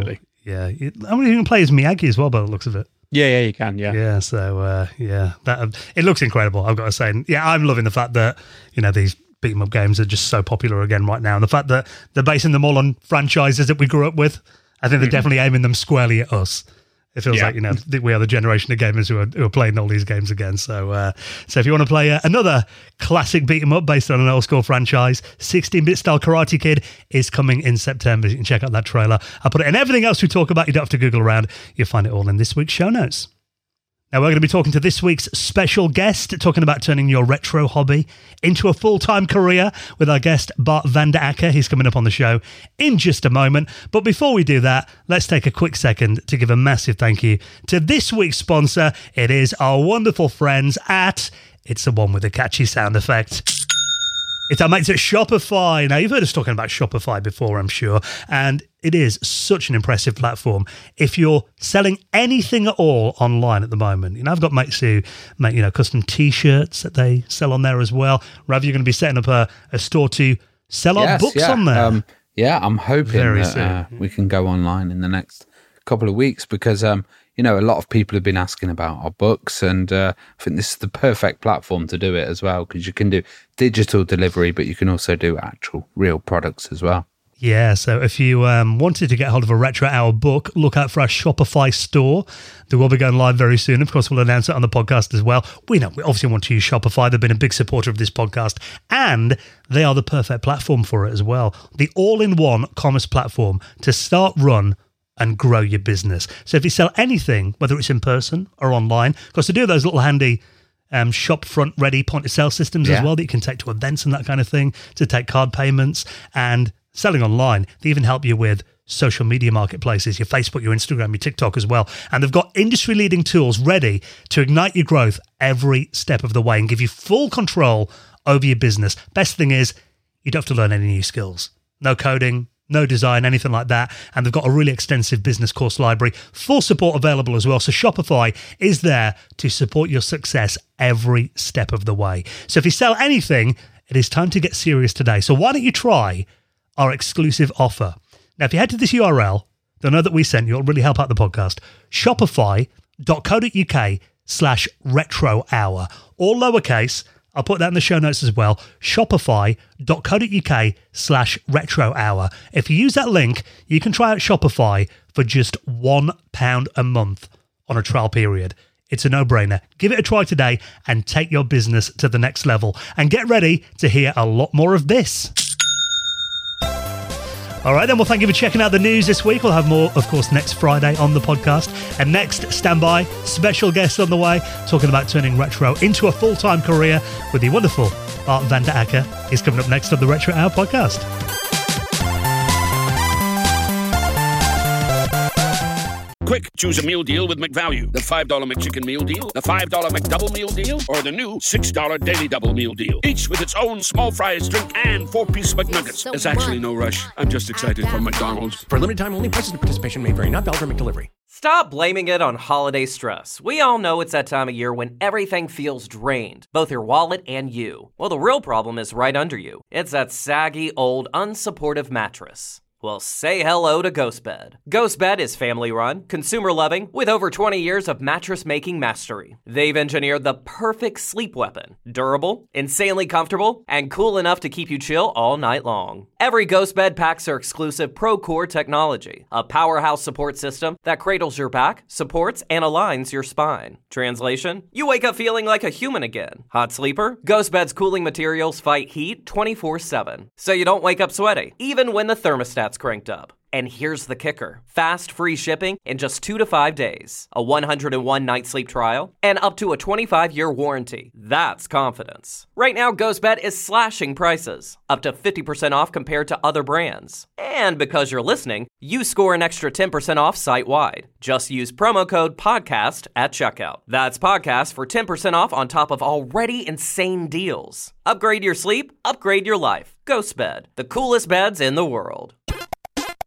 Yeah. You can play as Miyagi as well, by the looks of it. Yeah, you can, yeah. Yeah, so, that it looks incredible, I've got to say. And, yeah, I'm loving the fact that, these beat-em-up games are just so popular again right now. And the fact that they're basing them all on franchises that we grew up with, I think they're definitely aiming them squarely at us. It feels like, we are the generation of gamers who are playing all these games again. So if you want to play another classic beat-em-up based on an old-school franchise, 16-bit style Karate Kid is coming in September. You can check out that trailer. I'll put it in everything else we talk about. You don't have to Google around. You'll find it all in this week's show notes. Now, we're going to be talking to this week's special guest, talking about turning your retro hobby into a full-time career with our guest, Bart van der Akker. He's coming up on the show in just a moment. But before we do that, let's take a quick second to give a massive thank you to this week's sponsor. It is our wonderful friends at... It's the one with the catchy sound effect. It's our mates at Shopify. Now, you've heard us talking about Shopify before, I'm sure, and it is such an impressive platform. If you're selling anything at all online at the moment, I've got mates who make, custom T-shirts that they sell on there as well. Rav, you're going to be setting up a store to sell our books on there. I'm hoping that we can go online in the next couple of weeks because, a lot of people have been asking about our books, and I think this is the perfect platform to do it as well because you can do digital delivery, but you can also do actual real products as well. Yeah, so if you wanted to get hold of a Retro Hour book, look out for our Shopify store. They will be going live very soon. Of course, we'll announce it on the podcast as well. We obviously want to use Shopify. They've been a big supporter of this podcast, and they are the perfect platform for it as well. The all-in-one commerce platform to start, run, and grow your business. So if you sell anything, whether it's in person or online, because to do those little handy shop front ready point of sale systems as well that you can take to events and that kind of thing, to take card payments, and selling online, they even help you with social media marketplaces, your Facebook, your Instagram, your TikTok as well. And they've got industry leading tools ready to ignite your growth every step of the way and give you full control over your business. Best thing is you don't have to learn any new skills. No coding, no design, anything like that. And they've got a really extensive business course library, full support available as well. So Shopify is there to support your success every step of the way. So if you sell anything, it is time to get serious today. So why don't you try our exclusive offer? Now, if you head to this URL, they'll know that we sent you. It'll really help out the podcast. Shopify.co.uk/retro hour. All lowercase. I'll put that in the show notes as well. Shopify.co.uk/retro hour. If you use that link, you can try out Shopify for just £1 a month on a trial period. It's a no-brainer. Give it a try today and take your business to the next level. And get ready to hear a lot more of this. All right, then. Well, thank you for checking out the news this week. We'll have more, of course, next Friday on the podcast. And next, stand by, special guest on the way, talking about turning retro into a full-time career with the wonderful Bart van der Akker. He's coming up next on the Retro Hour podcast. Quick, choose a meal deal with McValue. The $5 McChicken meal deal, the $5 McDouble meal deal, or the new $6 Daily Double meal deal. Each with its own small fries, drink, and 4-piece McNuggets. There's actually no rush. I'm just excited for McDonald's. For limited time only, prices and participation may vary. Not valid for McDelivery. Stop blaming it on holiday stress. We all know it's that time of year when everything feels drained, both your wallet and you. Well, the real problem is right under you. It's that saggy, old, unsupportive mattress. Well, say hello to GhostBed. GhostBed is family-run, consumer-loving, with over 20 years of mattress-making mastery. They've engineered the perfect sleep weapon. Durable, insanely comfortable, and cool enough to keep you chill all night long. Every GhostBed packs their exclusive ProCore technology, a powerhouse support system that cradles your back, supports, and aligns your spine. Translation? You wake up feeling like a human again. Hot sleeper? GhostBed's cooling materials fight heat 24/7, so you don't wake up sweaty, even when the thermostat's cranked up. And here's the kicker. Fast, free shipping in just 2 to 5 days. A 101-night sleep trial. And up to a 25-year warranty. That's confidence. Right now, GhostBed is slashing prices. Up to 50% off compared to other brands. And because you're listening, you score an extra 10% off site-wide. Just use promo code PODCAST at checkout. That's PODCAST for 10% off on top of already insane deals. Upgrade your sleep. Upgrade your life. GhostBed. The coolest beds in the world.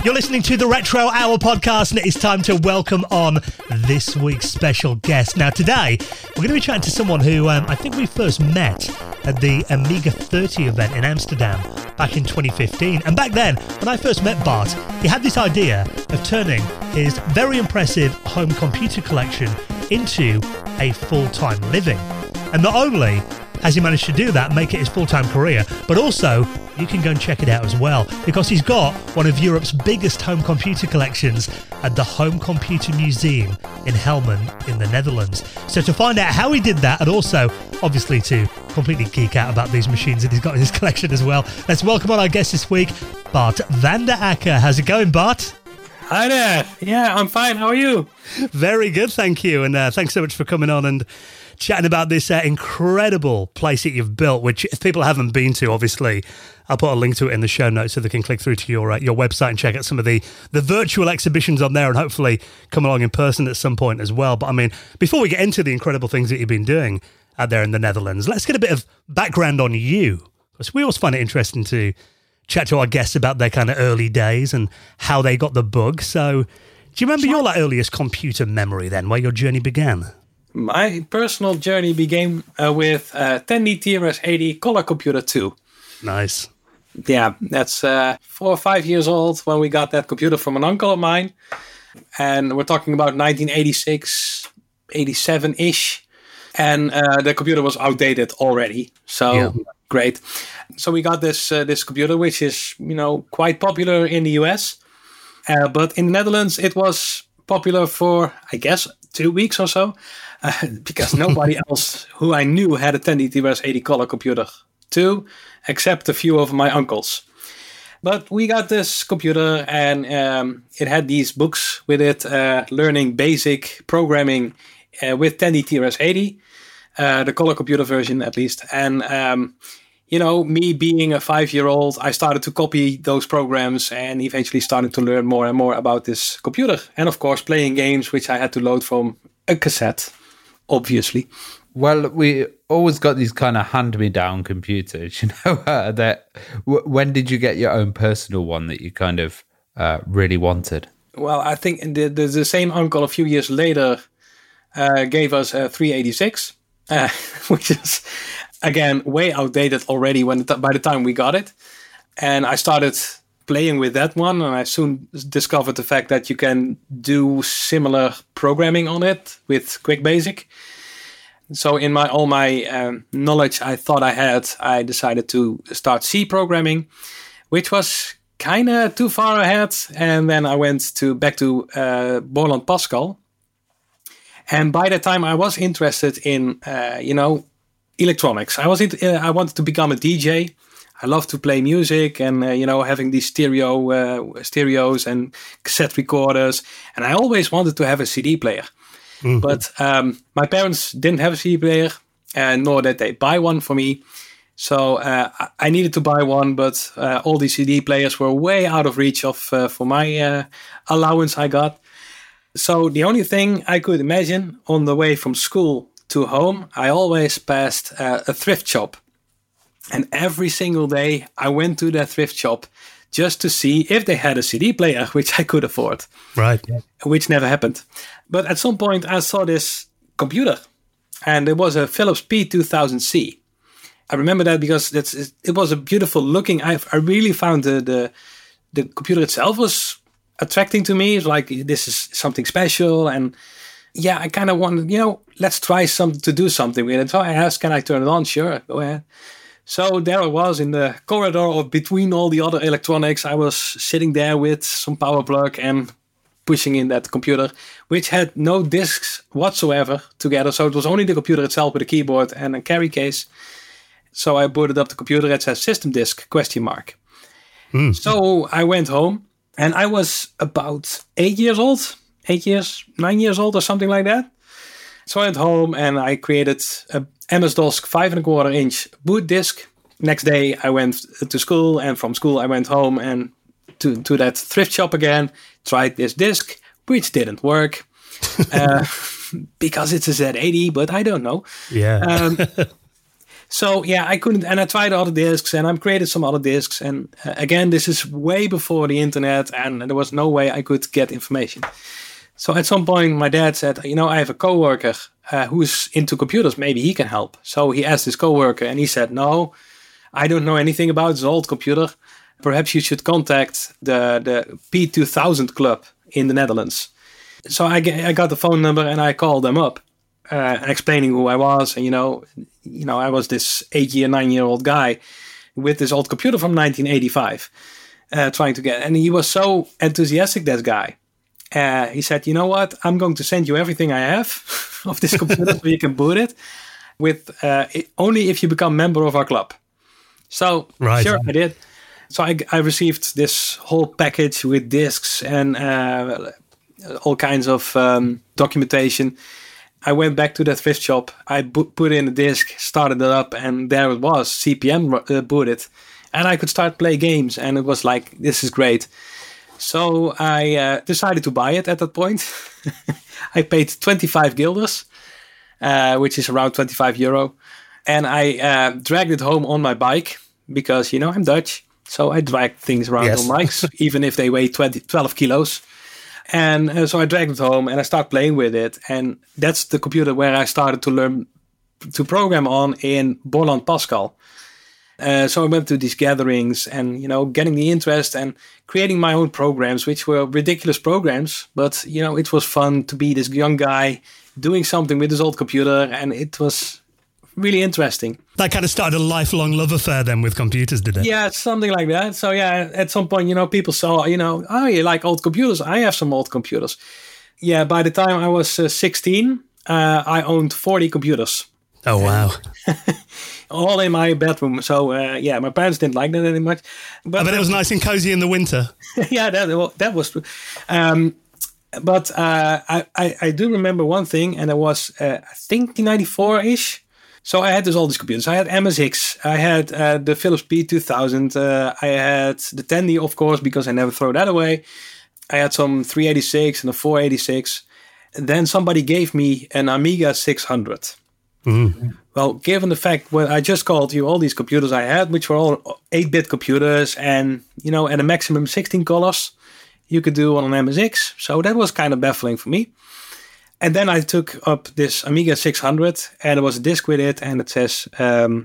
You're listening to the Retro Hour podcast, and it is time to welcome on this week's special guest. Now, today, we're going to be chatting to someone who I think we first met at the Amiga 30 event in Amsterdam back in 2015. And back then, when I first met Bart, he had this idea of turning his very impressive home computer collection into a full-time living. And not only has he managed to do that, make it his full-time career, but also you can go and check it out as well, because he's got one of Europe's biggest home computer collections at the Home Computer Museum in Helmond in the Netherlands. So to find out how he did that, and also obviously to completely geek out about these machines that he's got in his collection as well, let's welcome on our guest this week, Bart van der Akker. How's it going, Bart? Hi there. Yeah, I'm fine. How are you? Very good, thank you. And thanks so much for coming on and chatting about this incredible place that you've built, which if people haven't been to, obviously, I'll put a link to it in the show notes so they can click through to your website and check out some of the virtual exhibitions on there and hopefully come along in person at some point as well. But I mean, before we get into the incredible things that you've been doing out there in the Netherlands, let's get a bit of background on you, because we always find it interesting to chat to our guests about their kind of early days and how they got the bug. So do you remember your earliest computer memory then, where your journey began? My personal journey began with Tandy TRS-80 Color Computer 2. Nice. Yeah, that's 4 or 5 years old when we got that computer from an uncle of mine. And we're talking about 1986, 87-ish. And the computer was outdated already. So great. So we got this computer, which is, quite popular in the US. But in the Netherlands, it was popular for, I guess, 2 weeks or so. Because nobody else who I knew had a Tandy TRS-80 Color Computer 2, except a few of my uncles. But we got this computer, and it had these books with it, learning basic programming with Tandy TRS-80, the Color Computer version at least. And, me being a 5-year-old, I started to copy those programs and eventually started to learn more and more about this computer. And of course, playing games, which I had to load from a cassette. Obviously. Well, we always got these kind of hand-me-down computers, that when did you get your own personal one that you kind of really wanted? Well, I think the same uncle a few years later gave us a 386, which is, again, way outdated already by the time we got it. And I started playing with that one, and I soon discovered the fact that you can do similar programming on it with Quick Basic. So in all my knowledge I thought I had, I decided to start C programming, which was kind of too far ahead. And then I went back to Borland Pascal. And by that time I was interested in, electronics. I wanted to become a DJ. I love to play music and, having these stereos and cassette recorders. And I always wanted to have a CD player. Mm-hmm. But my parents didn't have a CD player, nor did they buy one for me. So I needed to buy one, but all these CD players were way out of reach for my allowance I got. So the only thing I could imagine on the way from school to home, I always passed a thrift shop. And every single day I went to that thrift shop just to see if they had a CD player, which I could afford. Right. Which never happened. But at some point I saw this computer, and it was a Philips P2000C. I remember that because it was a beautiful looking. I really found the computer itself was attracting to me. It's like, this is something special. And yeah, I kind of wanted, let's try to do something with it. So I asked, can I turn it on? Sure, go ahead. So there I was in the corridor or between all the other electronics. I was sitting there with some power plug and pushing in that computer, which had no discs whatsoever together. So it was only the computer itself with a keyboard and a carry case. So I booted up the computer. It says system disk ? So I went home, and I was about 9 years old or something like that. So I went home and I created a MS-DOS 5¼ inch boot disk. Next day I went to school, and from school I went home and to that thrift shop again, tried this disk, which didn't work because it's a Z80, but I don't know. Yeah. So yeah, I couldn't, and I tried other discs, and I created some other discs. And again, this is way before the internet, and there was no way I could get information. So at some point, my dad said, I have a coworker who's into computers. Maybe he can help. So he asked his coworker, and he said, no, I don't know anything about this old computer. Perhaps you should contact the P2000 club in the Netherlands. So I got the phone number, and I called them up, explaining who I was. And, I was this 9-year-old guy with this old computer from 1985, trying to get. And he was so enthusiastic, that guy. He said, you know what? I'm going to send you everything I have of this computer so you can boot it with only if you become a member of our club. So sure, I did. So I received this whole package with discs and all kinds of documentation. I went back to that thrift shop. I put in a disc, started it up, and there it was, CP/M booted. And I could start play games, and it was like, this is great. So I decided to buy it at that point. I paid 25 guilders, which is around 25 euro. And I dragged it home on my bike because, I'm Dutch. So I drag things around on bikes, even if they weigh 12 kilos. And so I dragged it home and I started playing with it. And that's the computer where I started to learn to program on in Borland Pascal. So I went to these gatherings and, getting the interest and creating my own programs, which were ridiculous programs. But, it was fun to be this young guy doing something with this old computer. And it was really interesting. That kind of started a lifelong love affair then with computers, did it? Yeah, something like that. So yeah, at some point, people saw, oh, you like old computers? I have some old computers. Yeah, by the time I was 16, I owned 40 computers. Oh, wow. All in my bedroom. So, my parents didn't like that very much. But I bet it was nice and cozy in the winter. Yeah, that was true. But I do remember one thing, and it was, I think, 1994-ish. So I had all these computers. I had MSX. I had the Philips P2000. I had the Tandy, of course, because I never throw that away. I had some 386 and a 486. And then somebody gave me an Amiga 600. Mm-hmm. Well, given the fact what I just called you, all these computers I had, which were all 8-bit computers, and at a maximum 16 colors, you could do on an MSX. So that was kind of baffling for me. And then I took up this Amiga 600, and there was a disc with it, and it says, how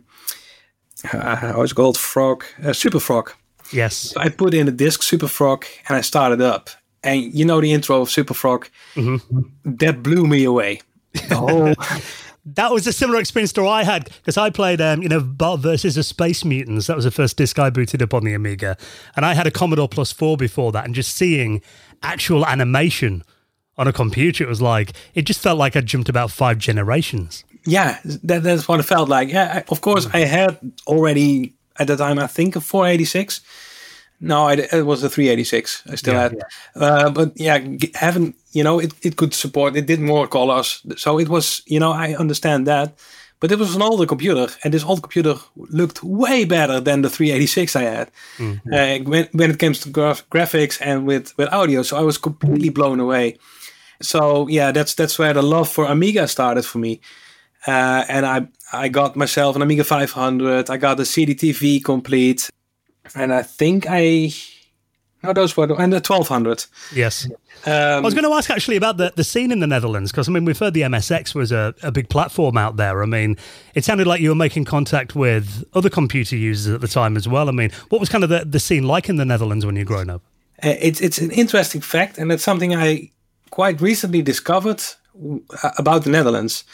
it's called, Super Frog. Yes. So I put in the disc Super Frog, and I started up. And the intro of Super Frog, that blew me away. The whole... That was a similar experience to I had, because I played, Bart versus the Space Mutants. That was the first disc I booted up on the Amiga. And I had a Commodore Plus 4 before that, and just seeing actual animation on a computer, it just felt like I'd jumped about 5 generations. Yeah, that's what it felt like. Yeah, of course, I had already, at the time, I think, a 486. No, it was a 386. I still had. Yeah. But yeah, having, it could support, it did more colors. So it was, I understand that. But it was an older computer. And this old computer looked way better than the 386 I had. Mm-hmm. When it came to graphics and with audio. So I was completely blown away. So yeah, that's where the love for Amiga started for me. And I got myself an Amiga 500. I got a CDTV complete. And I think those were, and the 1200. Yes. I was going to ask actually about the scene in the Netherlands, because we've heard the MSX was a big platform out there. It sounded like you were making contact with other computer users at the time as well. What was kind of the scene like in the Netherlands when you were growing up? It's an interesting fact, and it's something I quite recently discovered about the Netherlands.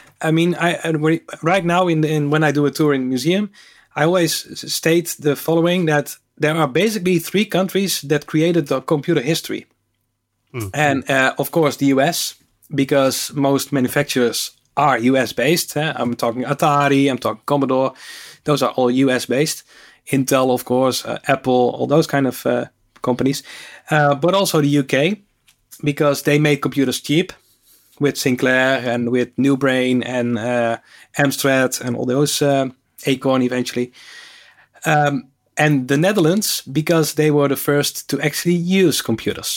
Right now when I do a tour in the museum, I always state the following, that there are basically 3 countries that created the computer history. Mm. And of course the US, because most manufacturers are US based. I'm talking Atari, I'm talking Commodore. Those are all US based. Intel, of course, Apple, all those kind of companies. But also the UK, because they made computers cheap with Sinclair and with Newbrain and Amstrad and all those... Acorn eventually. And the Netherlands, because they were the first to actually use computers.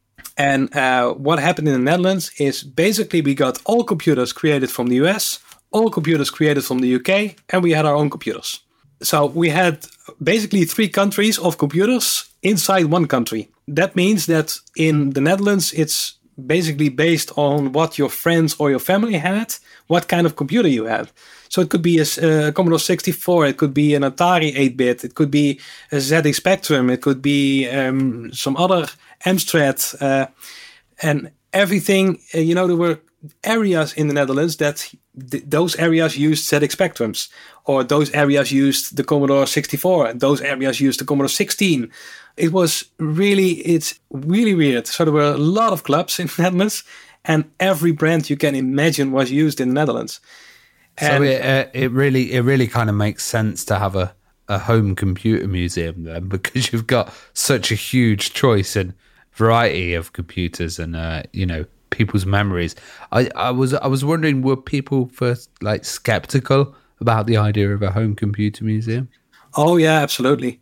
And what happened in the Netherlands is basically we got all computers created from the US, all computers created from the UK, and we had our own computers. So we had basically 3 countries of computers inside one country. That means that in the Netherlands, it's basically based on what your friends or your family had, what kind of computer you had. So it could be a Commodore 64, it could be an Atari 8-bit, it could be a ZX Spectrum, it could be some other Amstrad, and everything. There were areas in the Netherlands that those areas used ZX Spectrums, or those areas used the Commodore 64, and those areas used the Commodore 16. It's really weird. So there were a lot of clubs in the Netherlands, and every brand you can imagine was used in the Netherlands. And so it really kind of makes sense to have a home computer museum then, because you've got such a huge choice and variety of computers and people's memories. I was wondering, were people first skeptical about the idea of a home computer museum? Oh yeah, absolutely.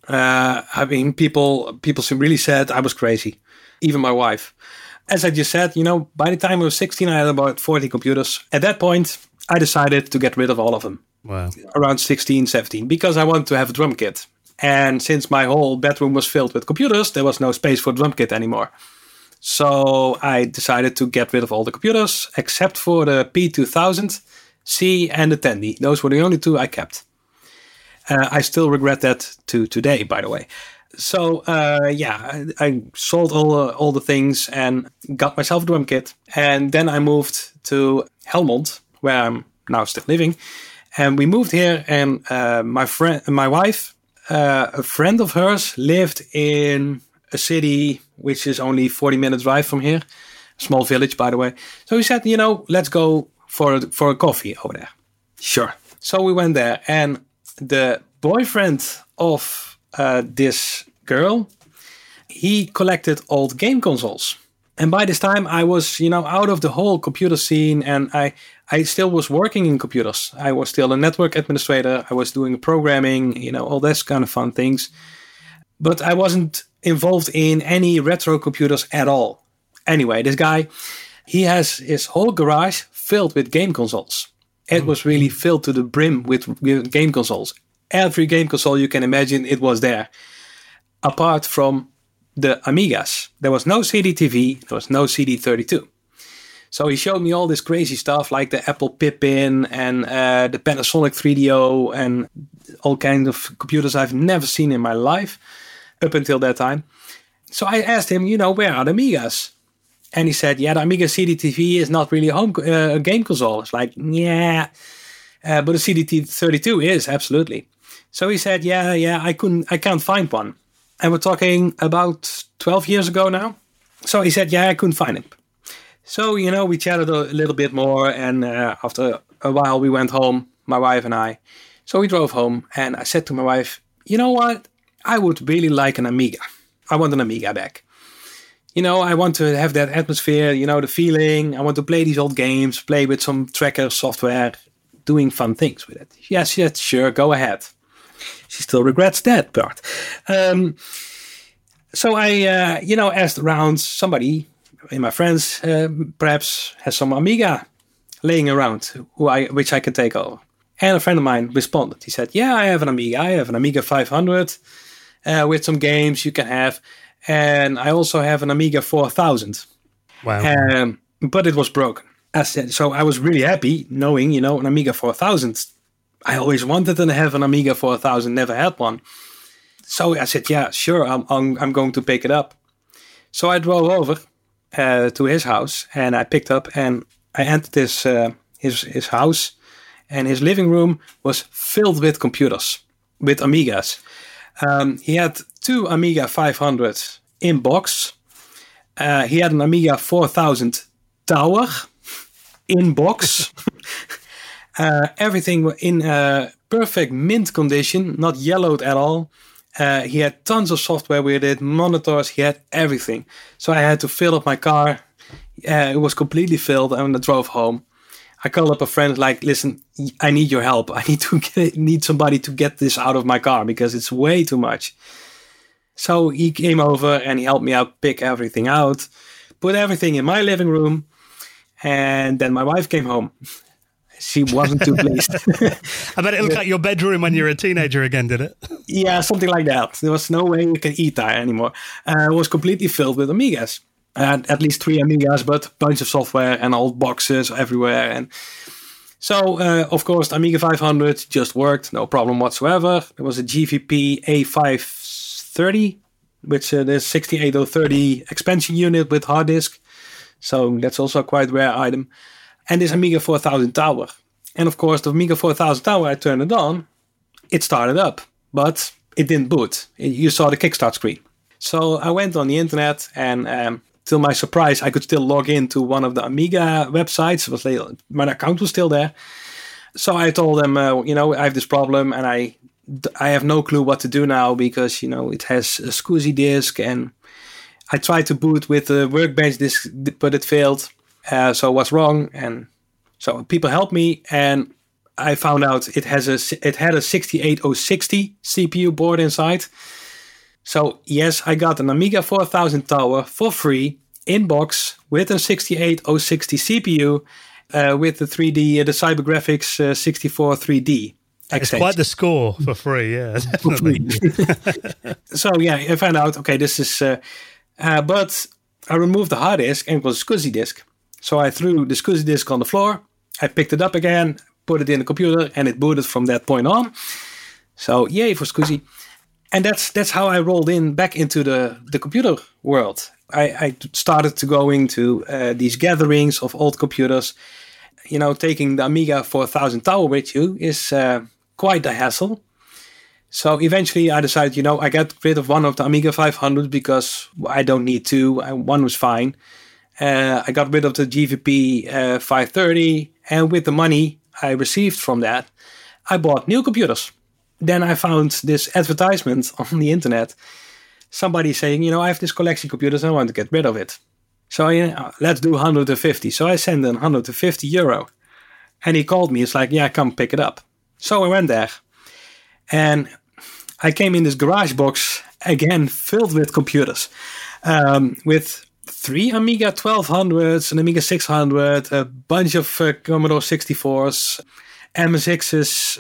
People really said I was crazy. Even my wife. As I just said, by the time I was 16, I had about 40 computers. At that point, I decided to get rid of all of them. Wow. Around 16, 17, because I wanted to have a drum kit. And since my whole bedroom was filled with computers, there was no space for a drum kit anymore. So I decided to get rid of all the computers, except for the P2000C and the Tandy. Those were the only 2 I kept. I still regret that to today, by the way. So I sold all the things and got myself a drum kit. And then I moved to Helmond, where I'm now still living. And we moved here, and my wife, a friend of hers, lived in a city which is only 40-minute drive from here. A small village, by the way. So we said, let's go for a coffee over there. Sure. So we went there, and the boyfriend of this girl, he collected old game consoles. And by this time, I was, out of the whole computer scene, and I still was working in computers. I was still a network administrator. I was doing programming, all this kind of fun things. But I wasn't involved in any retro computers at all. Anyway, this guy, he has his whole garage filled with game consoles. It was really filled to the brim with game consoles. Every game console you can imagine, it was there. Apart from the Amigas. There was no CD-TV, there was no CD32. So he showed me all this crazy stuff like the Apple Pippin and the Panasonic 3DO and all kinds of computers I've never seen in my life up until that time. So I asked him, where are the Amigas? And he said, the Amiga CD-TV is not really a game console. It's like, yeah, but the CD32 is, absolutely. So he said, I can't find one. And we're talking about 12 years ago now. So he said, I couldn't find it. So, we chatted a little bit more. And after a while, we went home, my wife and I. So we drove home. And I said to my wife, you know what? I would really like an Amiga. I want an Amiga back. I want to have that atmosphere, the feeling. I want to play these old games, play with some tracker software, doing fun things with it. Yes, sure, go ahead. She still regrets that part. So I, asked around somebody in my friends, perhaps has some Amiga laying around, which I can take over. And a friend of mine responded. He said, I have an Amiga. I have an Amiga 500 with some games you can have. And I also have an Amiga 4000. Wow. But it was broken. So I was really happy knowing, an Amiga 4000. I always wanted to have an Amiga 4000, never had one. So I said, sure, I'm going to pick it up. So I drove over to his house and I picked up and I entered his house, and his living room was filled with computers, with Amigas. He had 2 Amiga 500 in box. He had an Amiga 4000 Tower in box. Everything in perfect mint condition, not yellowed at all. He had tons of software with it, monitors, he had everything. So I had to fill up my car. It was completely filled, and I drove home. I called up a friend like, listen, I need your help. I need somebody to get this out of my car because it's way too much. So he came over and he helped me out, pick everything out, put everything in my living room. And then my wife came home. She wasn't too pleased. I bet it looked like your bedroom when you were a teenager again, did it? Yeah, something like that. There was no way you could eat there anymore. It was completely filled with Amigas. I had at least 3 Amigas, but a bunch of software and old boxes everywhere. And so, of course, the Amiga 500 just worked, no problem whatsoever. There was a GVP A530, which the 68030 expansion unit with hard disk. So that's also a quite rare item. And this Amiga 4000 tower. And of course, the Amiga 4000 tower, I turned it on. It started up, but it didn't boot. You saw the kickstart screen. So I went on the internet and to my surprise, I could still log into one of the Amiga websites. My account was still there. So I told them, I have this problem and I have no clue what to do now because, it has a SCSI disk and I tried to boot with the Workbench disk, but it failed. So what's wrong? And so people helped me and I found out it had a 68060 CPU board inside. So yes, I got an Amiga 4000 tower for free in box with a 68060 CPU with the 3D, the CyberGrafx 64 3D. It's quite the score for free, yeah. For free. So yeah, I found out, okay, this is, but I removed the hard disk and it was a SCSI disk. So I threw the SCSI disk on the floor. I picked it up again, put it in the computer, and it booted from that point on. So yay for SCSI. And that's how I rolled back into the computer world. I started to going to these gatherings of old computers. Taking the Amiga 4000 tower with you is quite a hassle. So eventually I decided, I got rid of one of the Amiga 500 because I don't need two. One was fine. I got rid of the GVP 530. And with the money I received from that, I bought new computers. Then I found this advertisement on the internet. Somebody saying, I have this collection of computers and I want to get rid of it. So let's do 150. So I sent them €150. And he called me. It's like, yeah, come pick it up. So I went there. And I came in this garage box, again, filled with computers. With 3 Amiga 1200s, an Amiga 600, a bunch of Commodore 64s, MSXs,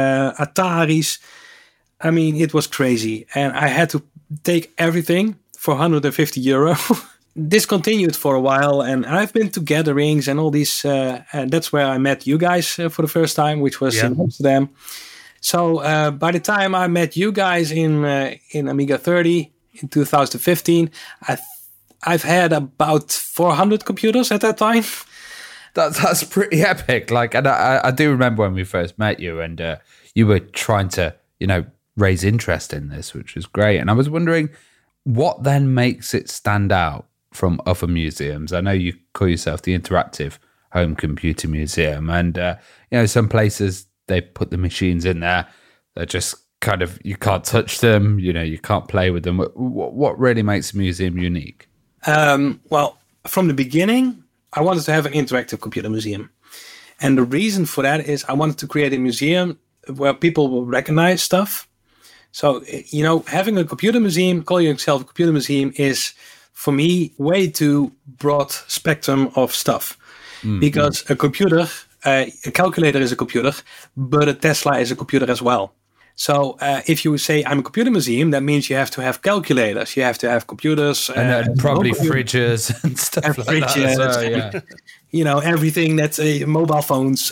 Ataris. I mean, it was crazy. And I had to take everything for €150. This continued for a while, and I've been to gatherings and all these, and that's where I met you guys for the first time, which was in Amsterdam. So by the time I met you guys in Amiga 30 in 2015, I've had about 400 computers at that time. That's pretty epic. And I do remember when we first met you, and you were trying to, raise interest in this, which was great. And I was wondering, what then makes it stand out from other museums? I know you call yourself the Interactive Home Computer Museum, and some places they put the machines in there. They're just kind of, you can't touch them. You can't play with them. What really makes a museum unique? Well, from the beginning, I wanted to have an interactive computer museum. And the reason for that is I wanted to create a museum where people will recognize stuff. So, having a computer museum, call yourself a computer museum, is, for me, way too broad spectrum of stuff. Mm-hmm. Because a computer, a calculator is a computer, but a Tesla is a computer as well. So if you say I'm a computer museum, that means you have to have calculators, you have to have computers, and probably fridges and stuff and like fridges, that. So, everything that's mobile phones,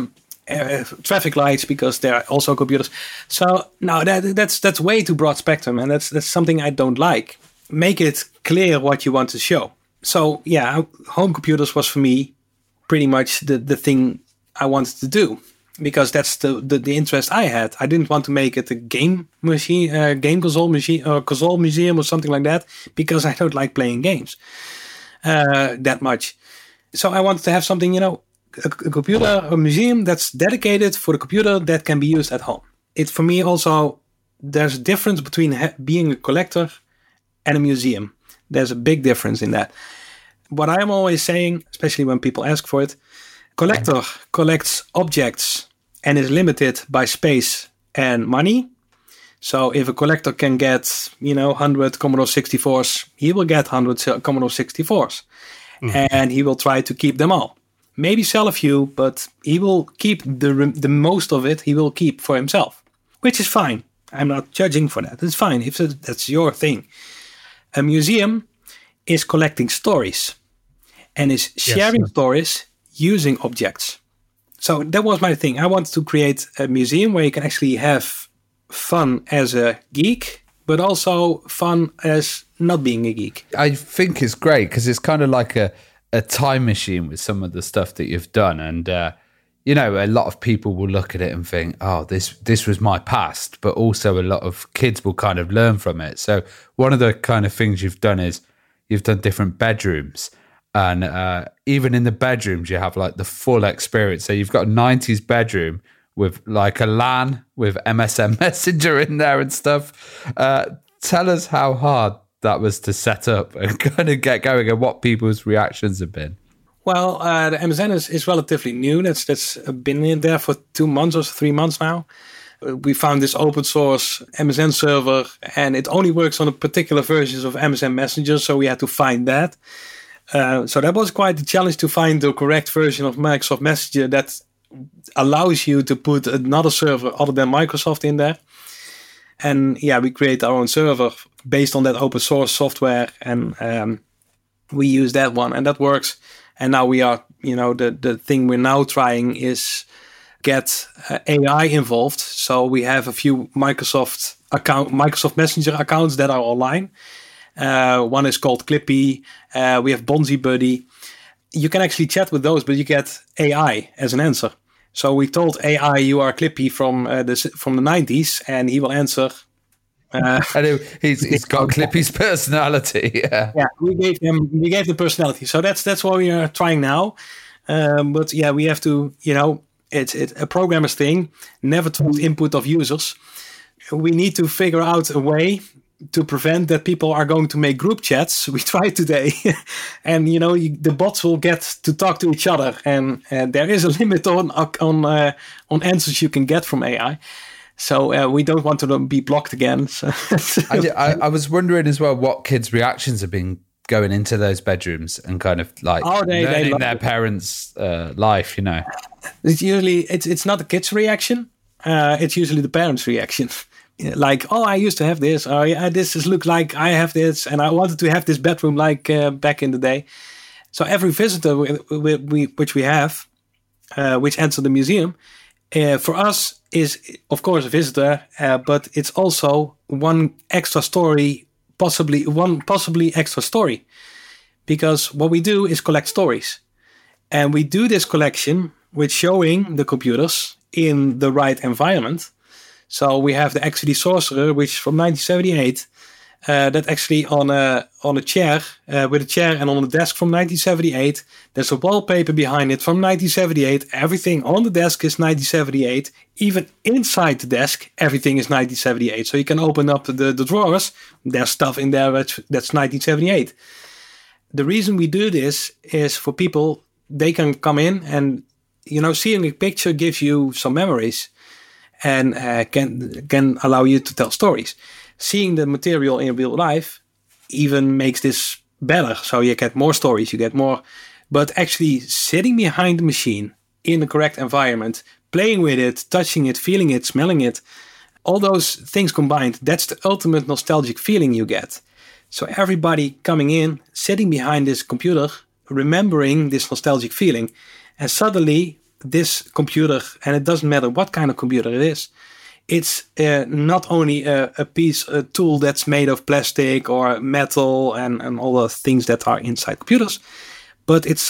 traffic lights, because they're also computers. So no, that's way too broad spectrum, and that's something I don't like. Make it clear what you want to show. So yeah, home computers was for me pretty much the thing I wanted to do. Because that's the interest I had. I didn't want to make it a game machine, game console machine, or console museum or something like that, because I don't like playing games that much. So I wanted to have something, a computer, a museum that's dedicated for the computer that can be used at home. It, for me, also, there's a difference between being a collector and a museum. There's a big difference in that. What I'm always saying, especially when people ask for it, collector collects objects and is limited by space and money. So if a collector can get, 100 Commodore 64s, he will get 100 Commodore 64s. Mm. And he will try to keep them all. maybe sell a few, but he will keep the most of it. He will keep for himself, which is fine. I'm not judging for that. It's fine if that's your thing. A museum is collecting stories and is sharing stories using objects. So that was my thing. I wanted to create a museum where you can actually have fun as a geek, but also fun as not being a geek. I think it's great because it's kind of like a time machine with some of the stuff that you've done. And, a lot of people will look at it and think, oh, this was my past. But also a lot of kids will kind of learn from it. So one of the kind of things you've done is you've done different bedrooms. And even in the bedrooms, you have like the full experience. So you've got a 90s bedroom with like a LAN with MSN Messenger in there and stuff. Tell us how hard that was to set up and kind of get going and what people's reactions have been. Well, the MSN is relatively new. That's been in there for 2 months or 3 months now. We found this open source MSN server, and it only works on a particular versions of MSN Messenger, so we had to find that. So that was quite a challenge to find the correct version of Microsoft Messenger that allows you to put another server other than Microsoft in there. And we create our own server based on that open source software, and we use that one, and that works. And now we are, the thing we're now trying is get AI involved. So we have a few Microsoft Messenger accounts that are online. One is called Clippy. We have Bonzi Buddy. You can actually chat with those, but you get AI as an answer. So we told AI you are Clippy from the 90s, and he will answer. And he's got Clippy's personality. Yeah, we gave the personality. So that's what we are trying now. But we have to, it's a programmer's thing. Never trust input of users. We need to figure out a way to prevent that people are going to make group chats. We tried today, and the bots will get to talk to each other, and there is a limit on answers you can get from AI. So we don't want to be blocked again. So. I was wondering as well what kids' reactions have been going into those bedrooms and kind of like learning their parents' life. It's usually it's not the kids' reaction. It's usually the parents' reaction. Like, oh, I used to have this. Oh, yeah, this look like I have this, and I wanted to have this bedroom like back in the day. So every visitor which we have, which enter the museum, for us is of course a visitor, but it's also one extra story, possibly extra story, because what we do is collect stories, and we do this collection with showing the computers in the right environment. So we have the XD Sorcerer, which is from 1978, that actually on a chair, with a chair and on a desk from 1978. There's a wallpaper behind it from 1978. Everything on the desk is 1978. Even inside the desk, everything is 1978. So you can open up the drawers. There's stuff in there that's 1978. The reason we do this is for people, they can come in and, seeing a picture gives you some memories. And can allow you to tell stories. Seeing the material in real life even makes this better. So you get more stories, you get more. But actually sitting behind the machine in the correct environment, playing with it, touching it, feeling it, smelling it, all those things combined, that's the ultimate nostalgic feeling you get. So everybody coming in, sitting behind this computer, remembering this nostalgic feeling, and suddenly this computer, and it doesn't matter what kind of computer it is, it's not only a tool that's made of plastic or metal and all the things that are inside computers, but it's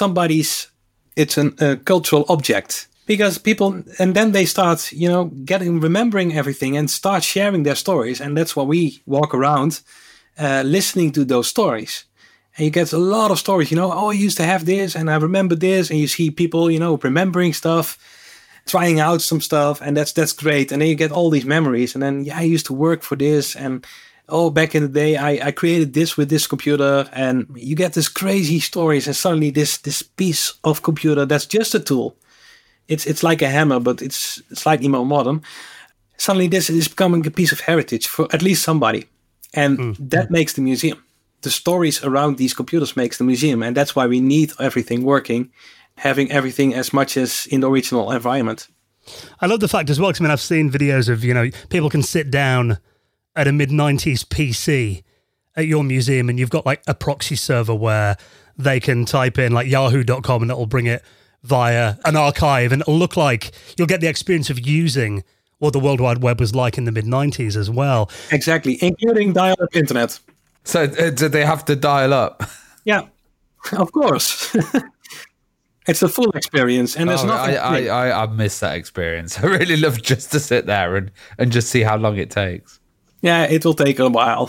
a cultural object. Because people, and then they start, remembering everything and start sharing their stories. And that's why we walk around listening to those stories. And you get a lot of stories, oh, I used to have this and I remember this. And you see people, remembering stuff, trying out some stuff. And that's great. And then you get all these memories. And then, I used to work for this. And, back in the day, I created this with this computer. And you get this crazy stories. And suddenly this piece of computer, that's just a tool. It's like a hammer, but it's slightly more modern. Suddenly this is becoming a piece of heritage for at least somebody. And that makes the museum. The stories around these computers makes the museum, and that's why we need everything working. having everything as much as in the original environment. I love the fact as well, because I've seen videos of, people can sit down at a mid-90s PC at your museum and you've got like a proxy server where they can type in like yahoo.com and it'll bring it via an archive, and it'll look like you'll get the experience of using what the World Wide Web was like in the mid-90s as well. Exactly, including dial-up internet. So did they have to dial up? Yeah, of course. It's a full experience, and there's nothing. I miss that experience. I really love just to sit there and just see how long it takes. Yeah, it will take a while.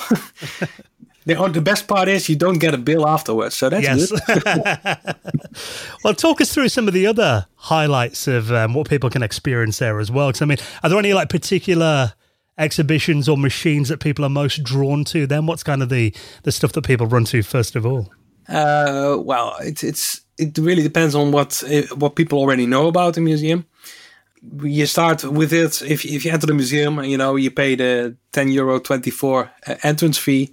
The best part is you don't get a bill afterwards, so that's good. Well, talk us through some of the other highlights of what people can experience there as well. Because are there any like particular exhibitions or machines that people are most drawn to? Then, what's kind of the stuff that people run to first of all? Well, it really depends on what people already know about the museum. You start with it if you enter the museum, you pay the €10.24 entrance fee.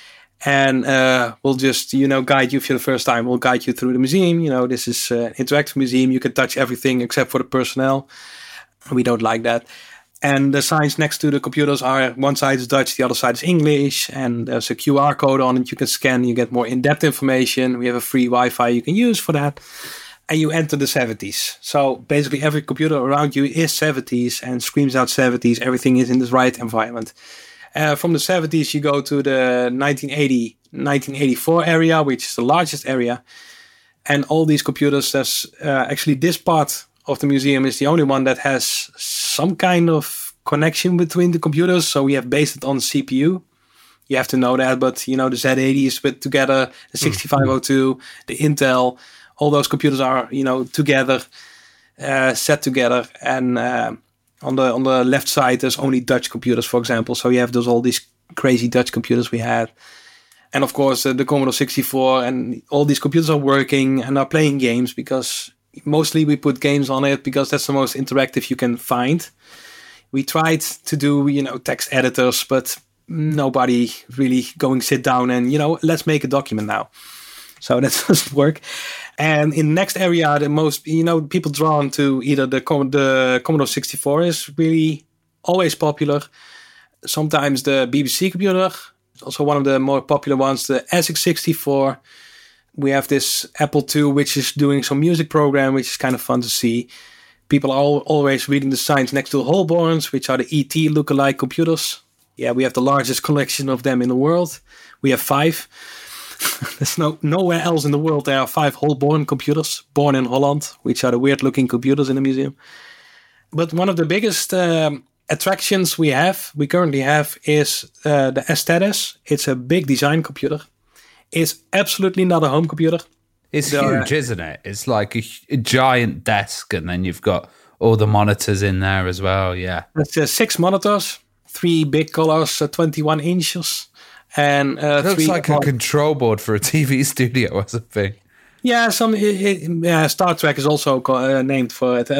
And we'll just, guide you for the first time. We'll guide you through the museum. This is an interactive museum. You can touch everything except for the personnel. We don't like that. And the signs next to the computers are, one side is Dutch, the other side is English. And there's a QR code on it you can scan. You get more in-depth information. We have a free Wi-Fi you can use for that. And you enter the 70s. So basically every computer around you is 70s and screams out 70s. Everything is in the right environment. From the 70s, you go to the 1980, 1984 area, which is the largest area. And all these computers, there's actually this part of the museum is the only one that has some kind of connection between the computers. So we have based it on CPU. You have to know that, but the Z80 is put together, the 6502, the Intel, all those computers are, together, set together. And on the left side, there's only Dutch computers, for example. So you have all these crazy Dutch computers we had. And of course, the Commodore 64 and all these computers are working and are playing games because mostly we put games on it because that's the most interactive you can find. We tried to do, text editors, but nobody really going sit down and, let's make a document now. So that doesn't work. And in the next area, the most, people drawn to either the Commodore 64 is really always popular. Sometimes the BBC computer, also one of the more popular ones, the SX64. We have this Apple II, which is doing some music program, which is kind of fun to see. People are always reading the signs next to Holborns, which are the ET lookalike computers. Yeah, we have the largest collection of them in the world. We have 5. There's nowhere else in the world there are 5 Holborn computers, born in Holland, which are the weird-looking computers in the museum. But one of the biggest attractions we currently have, is the Aesthetis. It's a big design computer. It's absolutely not a home computer. It's huge, isn't it? It's like a giant desk, and then you've got all the monitors in there as well, yeah. It's 6 monitors, 3 big colors, 21 inches. And it looks like a control board for a TV studio or something. Yeah, Star Trek is also named for it.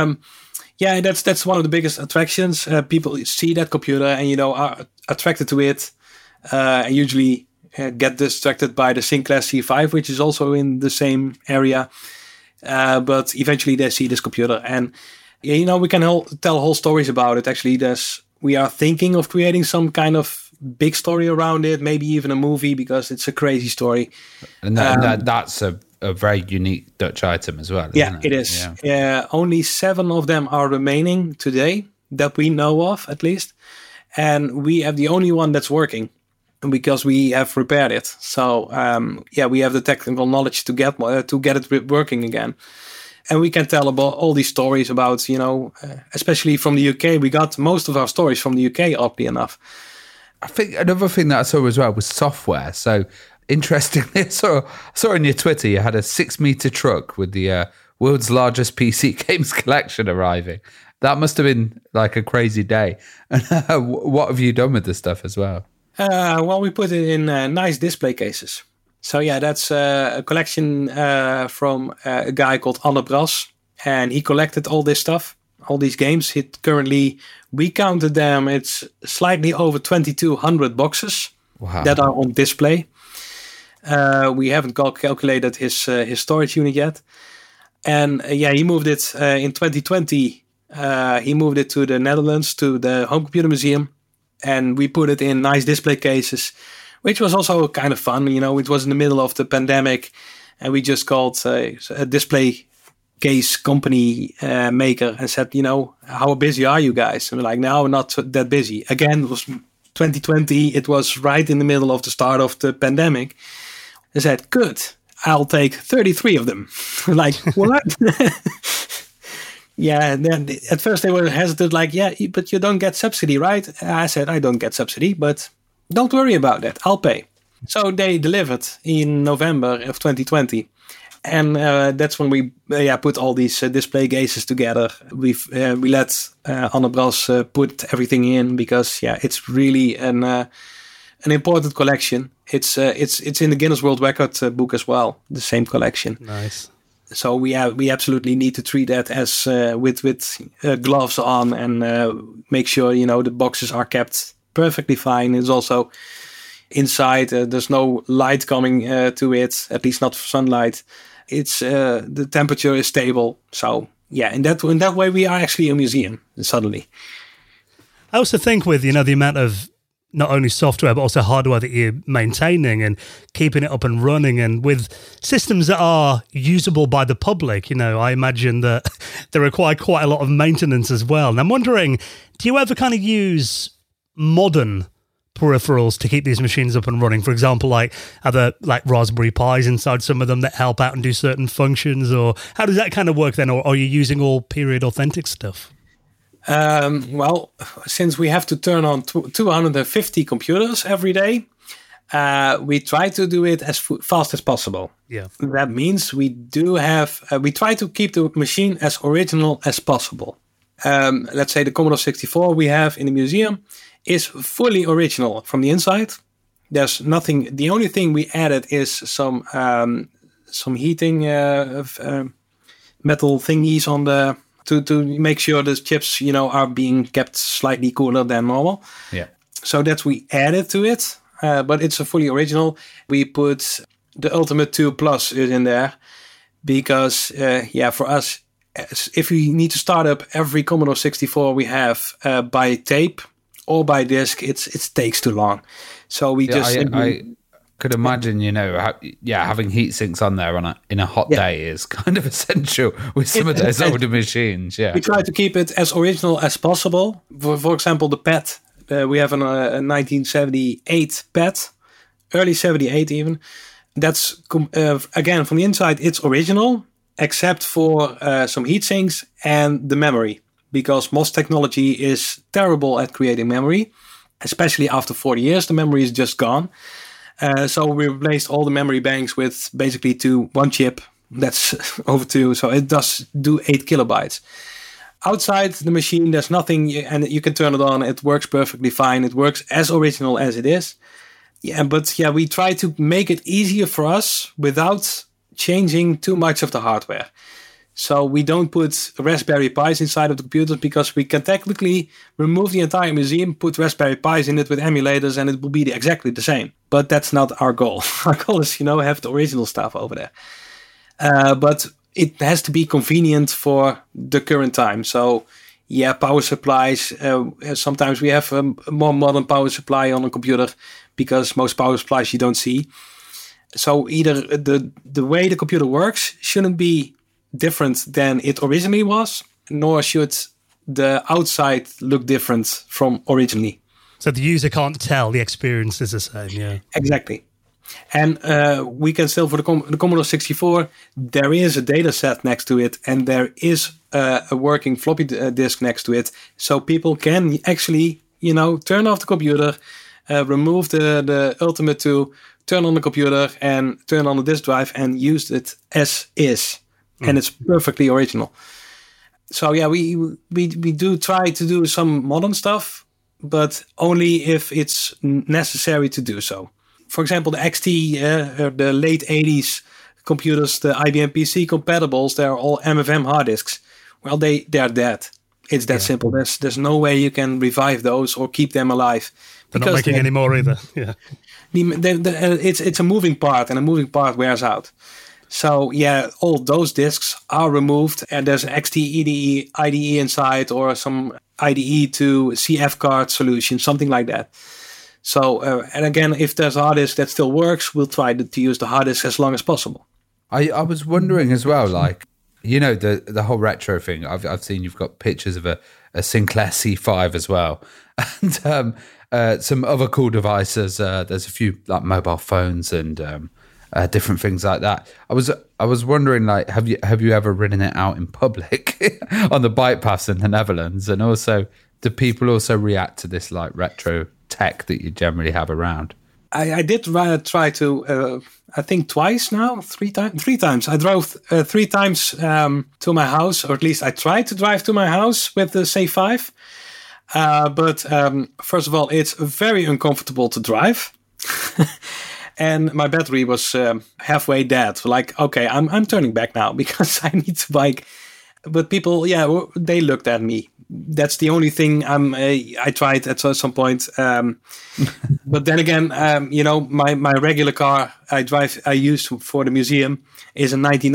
That's one of the biggest attractions. People see that computer and are attracted to it, and usually get distracted by the Sinclair C5, which is also in the same area. But eventually they see this computer, and we can tell whole stories about it. Actually, we are thinking of creating some kind of big story around it, maybe even a movie, because it's a crazy story. And that's a very unique Dutch item as well. Yeah, it is. Yeah. Only 7 of them are remaining today that we know of, at least. And we have the only one that's working because we have repaired it. So, we have the technical knowledge to get it working again. And we can tell about all these stories about, especially from the UK. We got most of our stories from the UK, oddly enough. I think another thing that I saw as well was software. So interestingly, I saw on your Twitter, you had a 6-meter truck with the world's largest PC games collection arriving. That must have been like a crazy day. And what have you done with this stuff as well? We put it in nice display cases. So that's a collection from a guy called Anne Bras. And he collected all this stuff, all these games. We counted them, it's slightly over 2,200 boxes that are on display. We haven't calculated his storage unit yet. And he moved it in 2020. He moved it to the Netherlands, to the Home Computer Museum. And we put it in nice display cases, which was also kind of fun. It was in the middle of the pandemic. And we just called a display case company maker and said, how busy are you guys? And we're like, no, not that busy. Again, it was 2020. It was right in the middle of the start of the pandemic. They said, good, I'll take 33 of them. We're like, what? Yeah, and then at first they were hesitant, like, yeah, but you don't get subsidy, right? I said, I don't get subsidy, but don't worry about that. I'll pay. So they delivered in November of 2020. And that's when we put all these display cases together. We let Anne Bras put everything in because, it's really an important collection. It's in the Guinness World Record book as well, the same collection. Nice. So we absolutely need to treat that as with gloves on and make sure the boxes are kept perfectly fine. It's also inside. There's no light coming to it, at least not sunlight. It's the temperature is stable. So in that way we are actually a museum suddenly. I also think with the amount of not only software but also hardware that you're maintaining and keeping it up and running, and with systems that are usable by the public, I imagine that they require quite a lot of maintenance as well. And I'm wondering, do you ever kind of use modern peripherals to keep these machines up and running? For example, like other Raspberry Pis inside some of them that help out and do certain functions, or how does that kind of work then? Or are you using all period authentic stuff? Well, since we have to turn on 250 computers every day, we try to do it as fast as possible. Yeah, that means we try to keep the machine as original as possible. Let's say the Commodore 64 we have in the museum is fully original from the inside. There's nothing. The only thing we added is some heating metal thingies on the to make sure the chips are being kept slightly cooler than normal. Yeah. So that we added to it, but it's a fully original. We put the Ultimate 2 Plus in there because for us, if we need to start up every Commodore 64 we have by tape or by disk, it takes too long. So we I could imagine, having heat sinks on there in a hot day is kind of essential with some of those older machines. Yeah, we try to keep it as original as possible. For example, the PET. We have a 1978 PET, early 78 even. That's again from the inside, it's original except for some heat sinks and the memory, because MOS technology is terrible at creating memory, especially after 40 years. The memory is just gone. So we replaced all the memory banks with basically one chip that's over 2. So it does do 8 kilobytes. Outside the machine, there's nothing, and you can turn it on. It works perfectly fine. It works as original as it is. But we try to make it easier for us without changing too much of the hardware. So we don't put Raspberry Pis inside of the computers because we can technically remove the entire museum, put Raspberry Pis in it with emulators, and it will be exactly the same. But that's not our goal. Our goal is, have the original stuff over there. But it has to be convenient for the current time. So, power supplies. Sometimes we have a more modern power supply on a computer because most power supplies you don't see. So either the way the computer works shouldn't be different than it originally was, nor should the outside look different from originally. So the user can't tell the experience is the same, yeah. Exactly. And we can still, for the Commodore 64, there is a data set next to it, and there is a working floppy disk next to it. So people can actually, turn off the computer, remove the Ultimate 2, turn on the computer, and turn on the disk drive and use it as is. And it's perfectly original. So we do try to do some modern stuff, but only if it's necessary to do so. For example, the XT, the late 80s computers, the IBM PC compatibles, they're all MFM hard disks. Well, they're dead. It's that simple. There's no way you can revive those or keep them alive. They're not making any more either. Yeah, it's a moving part, and a moving part wears out. So yeah, all those disks are removed, and there's an XT IDE inside, or some IDE to CF card solution, something like that. So, and again, if there's a hard disk that still works, we'll try to use the hard disk as long as possible. I was wondering as well, like, you know, the whole retro thing. I've seen you've got pictures of a Sinclair C5 as well, and some other cool devices. There's a few like mobile phones and different things like that. I was wondering, like, have you ever ridden it out in public on the bike paths in the Netherlands? And also, do people also react to this like retro tech that you generally have around? I did try to, I think twice now, three times. I drove 3 times to my house, or at least I tried to drive to my house with the C5. But first of all, it's very uncomfortable to drive. And my battery was halfway dead. Like, okay, I'm turning back now because I need to bike. But people, yeah, they looked at me. That's the only thing I tried at some point. But then again, you know, my regular car I use for the museum is a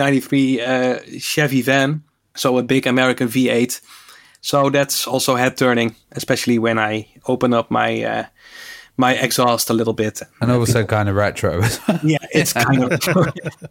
1993 Chevy van, so a big American V8. So that's also head turning, especially when I open up my my exhaust a little bit. And also kind of retro. Yeah, it's kind of retro.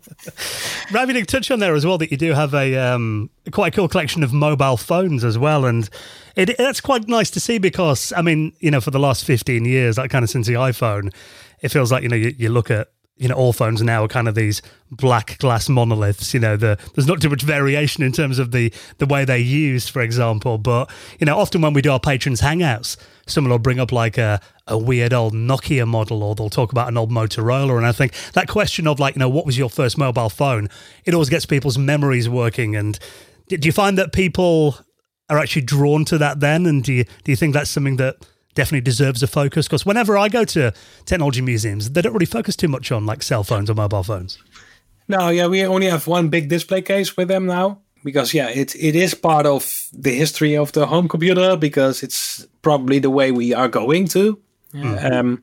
Ravi, to touch on there as well, that you do have a quite a cool collection of mobile phones as well. And that's quite nice to see because, I mean, you know, for the last 15 years, like kind of since the iPhone, it feels like, you know, you look at, you know, all phones now are kind of these black glass monoliths. You know, there's not too much variation in terms of the way they're used, for example. But, you know, often when we do our patrons hangouts, someone will bring up like a weird old Nokia model, or they'll talk about an old Motorola. And I think that question of like, you know, what was your first mobile phone? It always gets people's memories working. And do you find that people are actually drawn to that then? And do you think that's something that definitely deserves a focus? Because whenever I go to technology museums, they don't really focus too much on like cell phones or mobile phones. No, yeah, we only have one big display case with them now. Because, yeah, it is part of the history of the home computer, because it's probably the way we are going to. Yeah.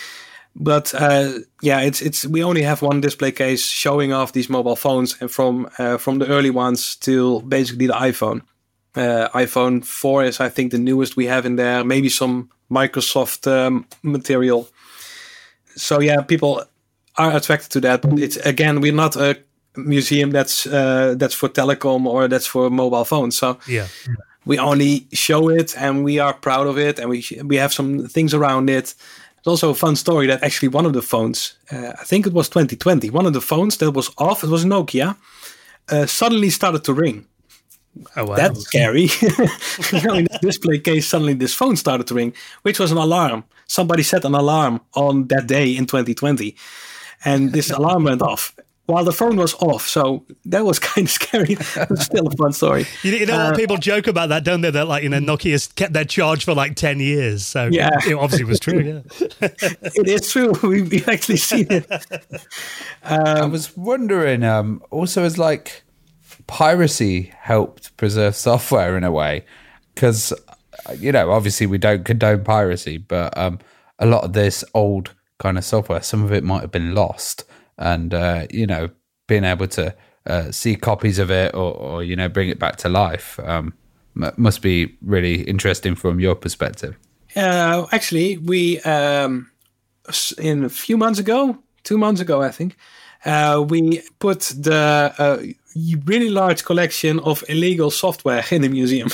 But it's we only have one display case showing off these mobile phones, and from the early ones till basically the iPhone. iPhone 4 is, I think, the newest we have in there. Maybe some Microsoft material. So, yeah, people are attracted to that. But it's, again, we're not a museum that's for telecom or that's for mobile phones. So yeah, we only show it, and we are proud of it, and we have some things around it. It's also a fun story that actually one of the phones, I think it was 2020, one of the phones that was off, it was Nokia, suddenly started to ring. Oh, wow. That's scary. You know, in the display case, suddenly this phone started to ring, which was an alarm. Somebody set an alarm on that day in 2020, and this alarm went off while the phone was off. So that was kind of scary. It's still a fun story. You know what, people joke about that, don't they? That, like, you know, Nokia's kept their charge for like 10 years. So yeah, it obviously was true. Yeah, it is true. We've actually seen it. I was wondering, also, as like piracy helped preserve software in a way, because, you know, obviously we don't condone piracy, but a lot of this old kind of software, some of it might have been lost. And, you know, being able to see copies of it or, you know, bring it back to life must be really interesting from your perspective. Actually, we, in a few months ago, 2 months ago, I think, we put the really large collection of illegal software in the museum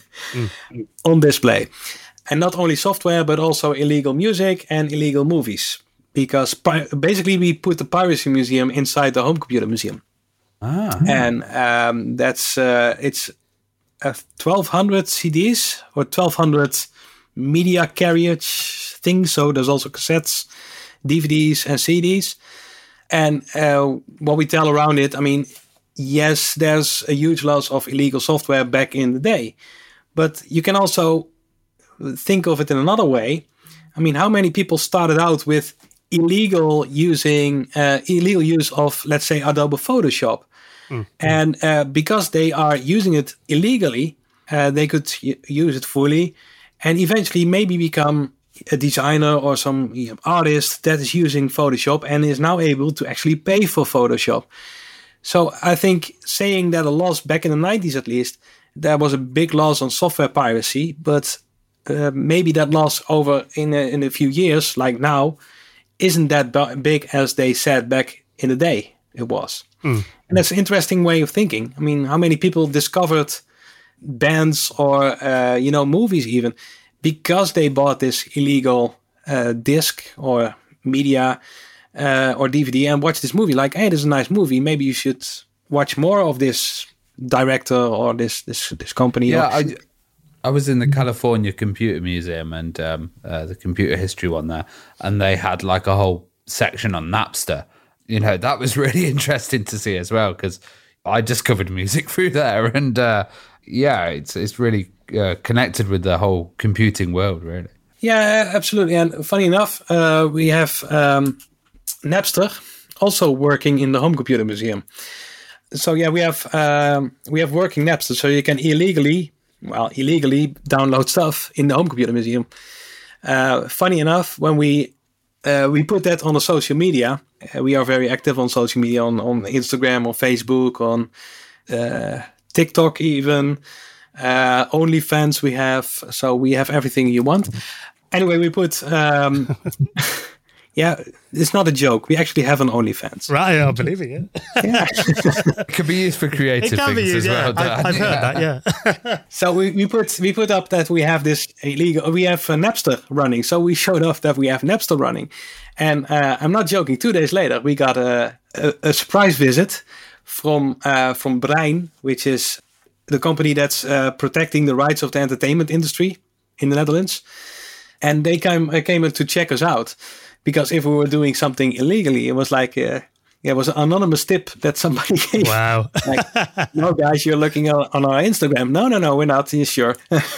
on display. And not only software, but also illegal music and illegal movies. Because basically we put the Piracy Museum inside the Home Computer Museum. And that's it's 1,200 CDs or 1,200 media carriage things. So there's also cassettes, DVDs and CDs. And what we tell around it, I mean, yes, there's a huge loss of illegal software back in the day. But you can also think of it in another way. I mean, how many people started out with illegal use of, let's say, Adobe Photoshop, and because they are using it illegally, they could use it fully, and eventually maybe become a designer or some artist that is using Photoshop and is now able to actually pay for Photoshop. So I think saying that a loss back in the 90s, at least, there was a big loss on software piracy, but maybe that loss over in a few years, like now, isn't that big as they said back in the day it was. And that's an interesting way of thinking. I mean, how many people discovered bands or movies even because they bought this illegal disc or media or DVD and watched this movie? Like, hey, this is a nice movie. Maybe you should watch more of this director or this company. Yeah, I was in the California Computer Museum and the computer history one there, and they had like a whole section on Napster. You know, that was really interesting to see as well, because I discovered music through there, and it's really connected with the whole computing world, really. Yeah, absolutely. And funny enough, we have Napster also working in the Home Computer Museum. So yeah, we have working Napster, so you can illegally download stuff in the Home Computer Museum. Funny enough, when we put that on the social media, we are very active on social media, on Instagram, on Facebook, on TikTok even, OnlyFans we have, so we have everything you want. Anyway, we put... yeah, it's not a joke. We actually have an OnlyFans. Right, I believe it, yeah. It can be used for creative things as well. I've heard that, yeah. So we put up that we have this illegal... We have Napster running. So we showed off that we have Napster running. And I'm not joking. 2 days later, we got a surprise visit from Brein, which is the company that's protecting the rights of the entertainment industry in the Netherlands. And they came in to check us out. Because if we were doing something illegally, it was like, it was an anonymous tip that somebody gave. Wow. Like, no, guys, you're looking on our Instagram. No, we're not. Yeah, sure.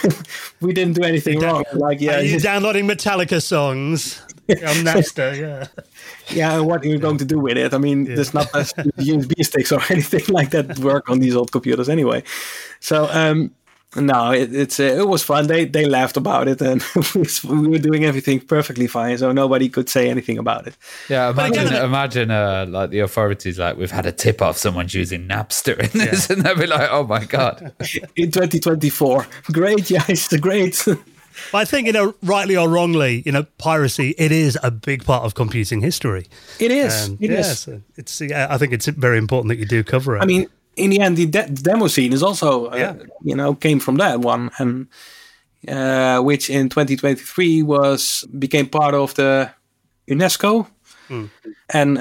We didn't do anything wrong. Like, yeah, are you downloading Metallica songs on Napster? Yeah. Yeah, and what are you going to do with it? I mean, there's not USB sticks or anything like that work on these old computers anyway. So, no, it was fun. They laughed about it, and we were doing everything perfectly fine, so nobody could say anything about it. Yeah, imagine like the authorities, like, we've had a tip off someone's using Napster in this, and they'll be like, oh my god. In 2024, great, yeah, it's great. But I think, rightly or wrongly, piracy, it is a big part of computing history. It is. It is. So I think it's very important that you do cover it. I mean, in the end, the demo scene is also, came from that one, and which in 2023 became part of the UNESCO. And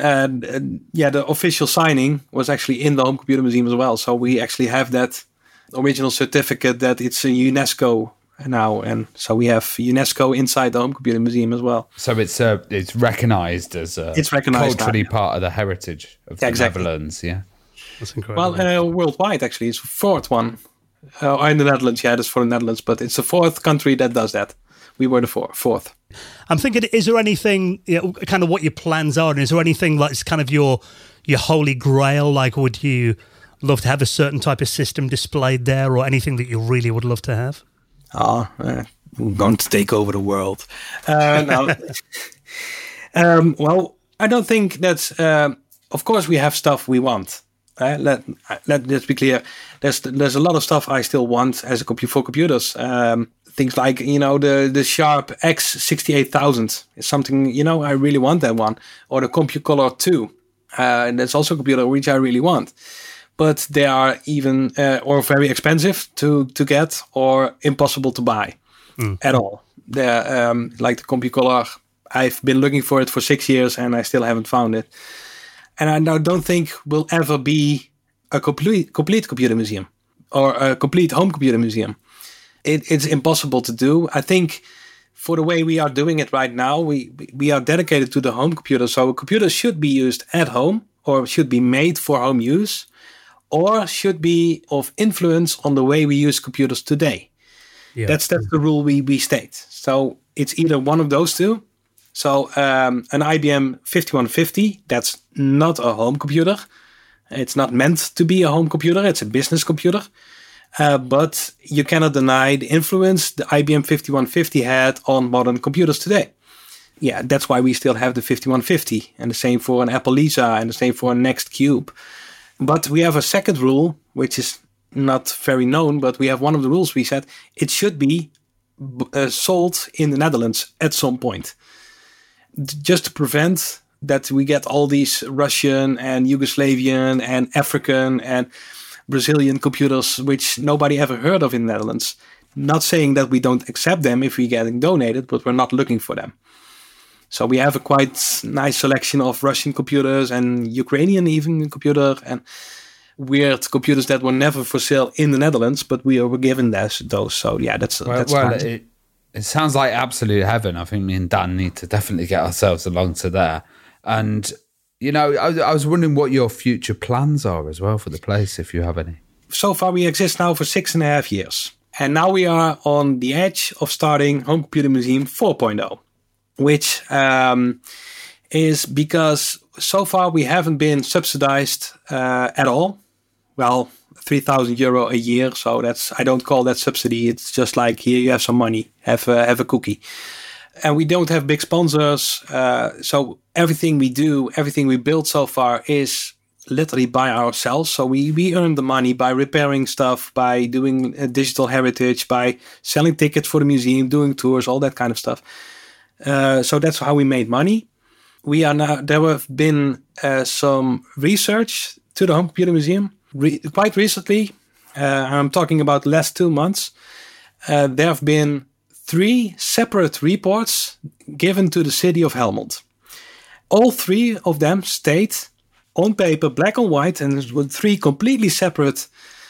the official signing was actually in the Home Computer Museum as well. So we actually have that original certificate that it's a UNESCO now, and so we have UNESCO inside the Home Computer Museum as well. So it's recognized as culturally part of the heritage of the Netherlands. Yeah. That's incredible. Well, worldwide, actually, it's the fourth one. In the Netherlands, that's for the Netherlands, but it's the fourth country that does that. We were the fourth. I'm thinking, is there anything, kind of what your plans are, and is there anything like it's kind of your holy grail? Like, would you love to have a certain type of system displayed there, or anything that you really would love to have? We're going to take over the world. No. Well, I don't think that's... of course, we have stuff we want. Let's be clear. There's a lot of stuff I still want as for computers. Things like, the Sharp X68000 is something, I really want that one. Or the CompuColor 2. And that's also a computer which I really want. But they are even or very expensive to get or impossible to buy at all. They're like the CompuColor. I've been looking for it for 6 years and I still haven't found it. And I don't think will ever be a complete computer museum or a complete home computer museum. It's impossible to do. I think for the way we are doing it right now, we are dedicated to the home computer. So computers should be used at home or should be made for home use or should be of influence on the way we use computers today. Yeah. That's the rule we state. So it's either one of those two. So an IBM 5150, that's not a home computer. It's not meant to be a home computer. It's a business computer. But you cannot deny the influence the IBM 5150 had on modern computers today. Yeah, that's why we still have the 5150. And the same for an Apple Lisa and the same for a Next Cube. But we have a second rule, which is not very known, but we have one of the rules we said, it should be sold in the Netherlands at some point. Just to prevent that we get all these Russian and Yugoslavian and African and Brazilian computers, which nobody ever heard of in the Netherlands. Not saying that we don't accept them if we're getting donated, but we're not looking for them. So we have a quite nice selection of Russian computers and Ukrainian even computer and weird computers that were never for sale in the Netherlands, but we were given those. So yeah, that's fine. It sounds like absolute heaven. I think me and Dan need to definitely get ourselves along to there. And, you know, I was wondering what your future plans are as well for the place, if you have any. So far, we exist now for 6.5 years. And now we are on the edge of starting Home Computer Museum 4.0, which is because so far we haven't been subsidized at all. Well, €3,000 a year. So I don't call that subsidy. It's just like, here you have some money, have a cookie. And we don't have big sponsors. So everything we do, everything we build so far is literally by ourselves. So we earn the money by repairing stuff, by doing digital heritage, by selling tickets for the museum, doing tours, all that kind of stuff. So that's how we made money. There have been some research to the Home Computer Museum. Quite recently, I'm talking about the last 2 months, there have been 3 separate reports given to the city of Helmond. All 3 of them state on paper, black and white, and with 3 completely separate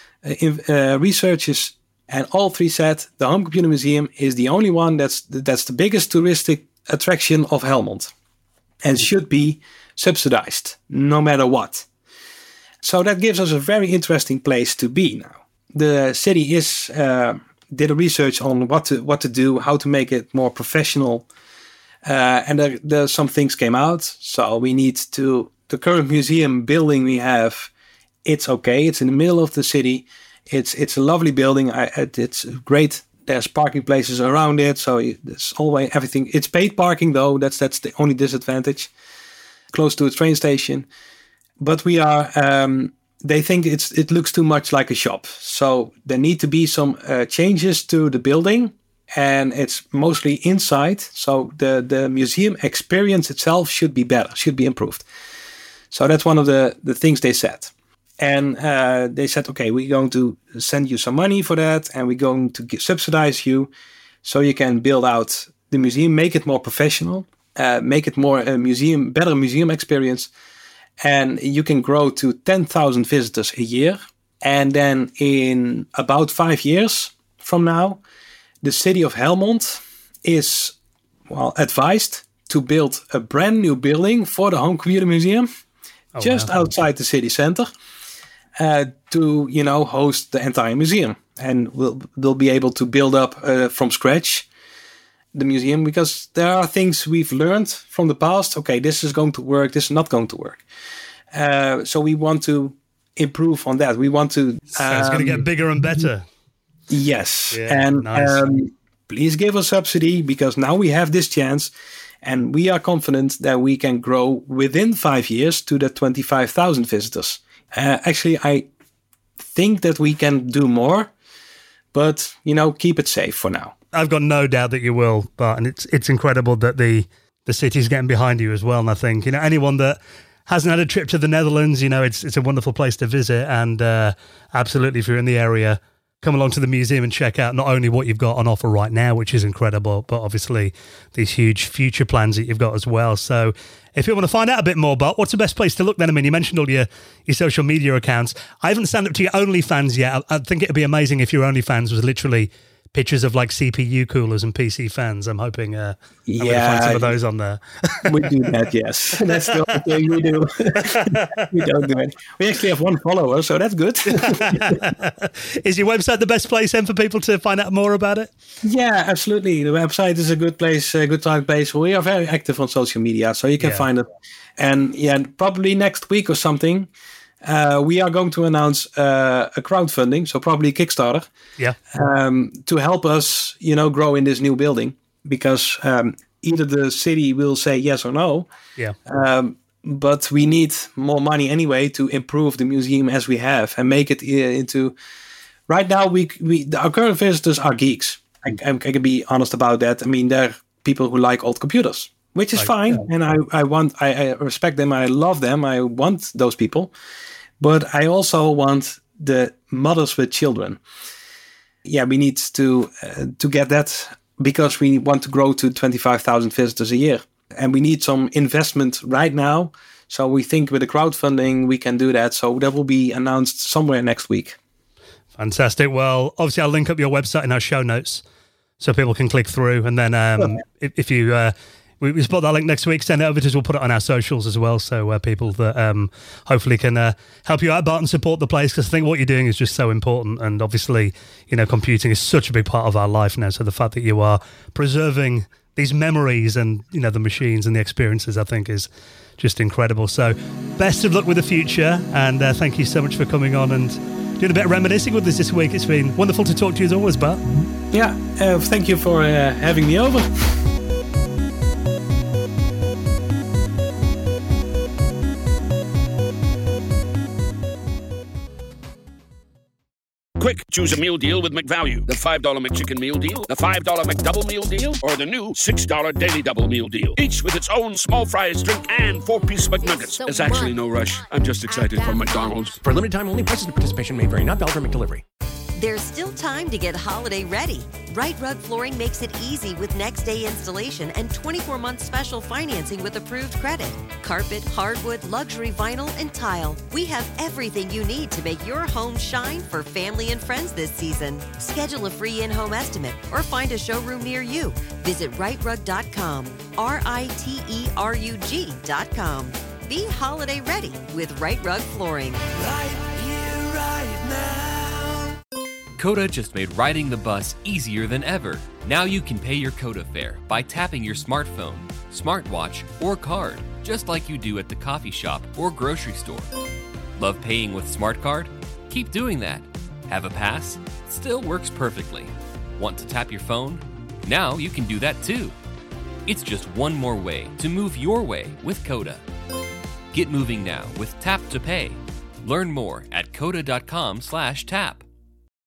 researches, and all 3 said the Home Computer Museum is the only one that's the biggest touristic attraction of Helmond and should be subsidized no matter what. So that gives us a very interesting place to be now. The city did a research on what to do, how to make it more professional, and there some things came out. So we need the current museum building we have, it's okay. It's in the middle of the city. It's a lovely building. It's great. There's parking places around it, so there's always everything. It's paid parking though. That's the only disadvantage. Close to a train station. But we are, they think it looks too much like a shop. So there need to be some changes to the building, and it's mostly inside. So the museum experience itself should be better, should be improved. So that's one of the things they said. And they said, okay, we're going to send you some money for that, and we're going to subsidize you so you can build out the museum, make it more professional, make it more better museum experience. And you can grow to 10,000 visitors a year. And then in about 5 years from now, the city of Helmond is, advised to build a brand new building for the Home Computer Museum, outside the city center, to, host the entire museum. And they'll be able to build up from scratch the museum, because there are things we've learned from the past. Okay, this is going to work, this is not going to work. So we want to improve on that. We want to... So it's going to get bigger and better. Yes. Yeah, and nice. Please give us subsidy, because now we have this chance, and we are confident that we can grow within 5 years to the 25,000 visitors. Actually, I think that we can do more, but, keep it safe for now. I've got no doubt that you will, Bart, and it's incredible that the city's getting behind you as well. And I think, anyone that hasn't had a trip to the Netherlands, it's a wonderful place to visit. And absolutely, if you're in the area, come along to the museum and check out not only what you've got on offer right now, which is incredible, but obviously these huge future plans that you've got as well. So if you want to find out a bit more, Bart, what's the best place to look then? I mean, you mentioned all your social media accounts. I haven't signed up to your OnlyFans yet. I think it'd be amazing if your OnlyFans was literally pictures of like CPU coolers and PC fans. I'm hoping I'm going to find some of those on there. We do that, yes. That's the only thing we do. We don't do it. We actually have 1 follower, so that's good. Is your website the best place then for people to find out more about it? Yeah, absolutely. The website is a good place, a good time place. We are very active on social media, so you can find it. And probably next week or something, we are going to announce a crowdfunding, so probably Kickstarter, to help us, grow in this new building, because either the city will say yes or no. but we need more money anyway to improve the museum as we have and make it into. Right now, our current visitors are geeks. I can be honest about that. I mean, they're people who like old computers, which is fine, and I respect them. I love them. I want those people, but I also want the mothers with children. Yeah, we need to get that because we want to grow to 25,000 visitors a year. And we need some investment right now. So we think with the crowdfunding, we can do that. So that will be announced somewhere next week. Fantastic. Well, obviously, I'll link up your website in our show notes so people can click through. And then if you... we spot that link next week, send it over to us. We'll put it on our socials as well. So people that hopefully can help you out, Bart, and support the place. Because I think what you're doing is just so important. And obviously, computing is such a big part of our life now. So the fact that you are preserving these memories and the machines and the experiences, I think is just incredible. So best of luck with the future, and thank you so much for coming on and doing a bit of reminiscing with us this week. It's been wonderful to talk to you as always, Bart. Yeah, thank you for having me over. Quick, choose a meal deal with McValue. The $5 McChicken meal deal, the $5 McDouble meal deal, or the new $6 Daily Double meal deal. Each with its own small fries, drink, and 4-piece McNuggets. There's actually no rush. I'm just excited for McDonald's. For limited time only, prices and participation may vary. Not valid for McDelivery. There's still time to get holiday ready. Right Rug Flooring makes it easy with next day installation and 24-month special financing with approved credit. Carpet, hardwood, luxury vinyl, and tile. We have everything you need to make your home shine for family and friends this season. Schedule a free in-home estimate or find a showroom near you. Visit rightrug.com, RITERUG.com. Be holiday ready with Right Rug Flooring. Right here, right now. Coda just made riding the bus easier than ever. Now you can pay your Coda fare by tapping your smartphone, smartwatch, or card, just like you do at the coffee shop or grocery store. Love paying with SmartCard? Keep doing that. Have a pass? Still works perfectly. Want to tap your phone? Now you can do that too. It's just one more way to move your way with Coda. Get moving now with Tap to Pay. Learn more at coda.com/tap.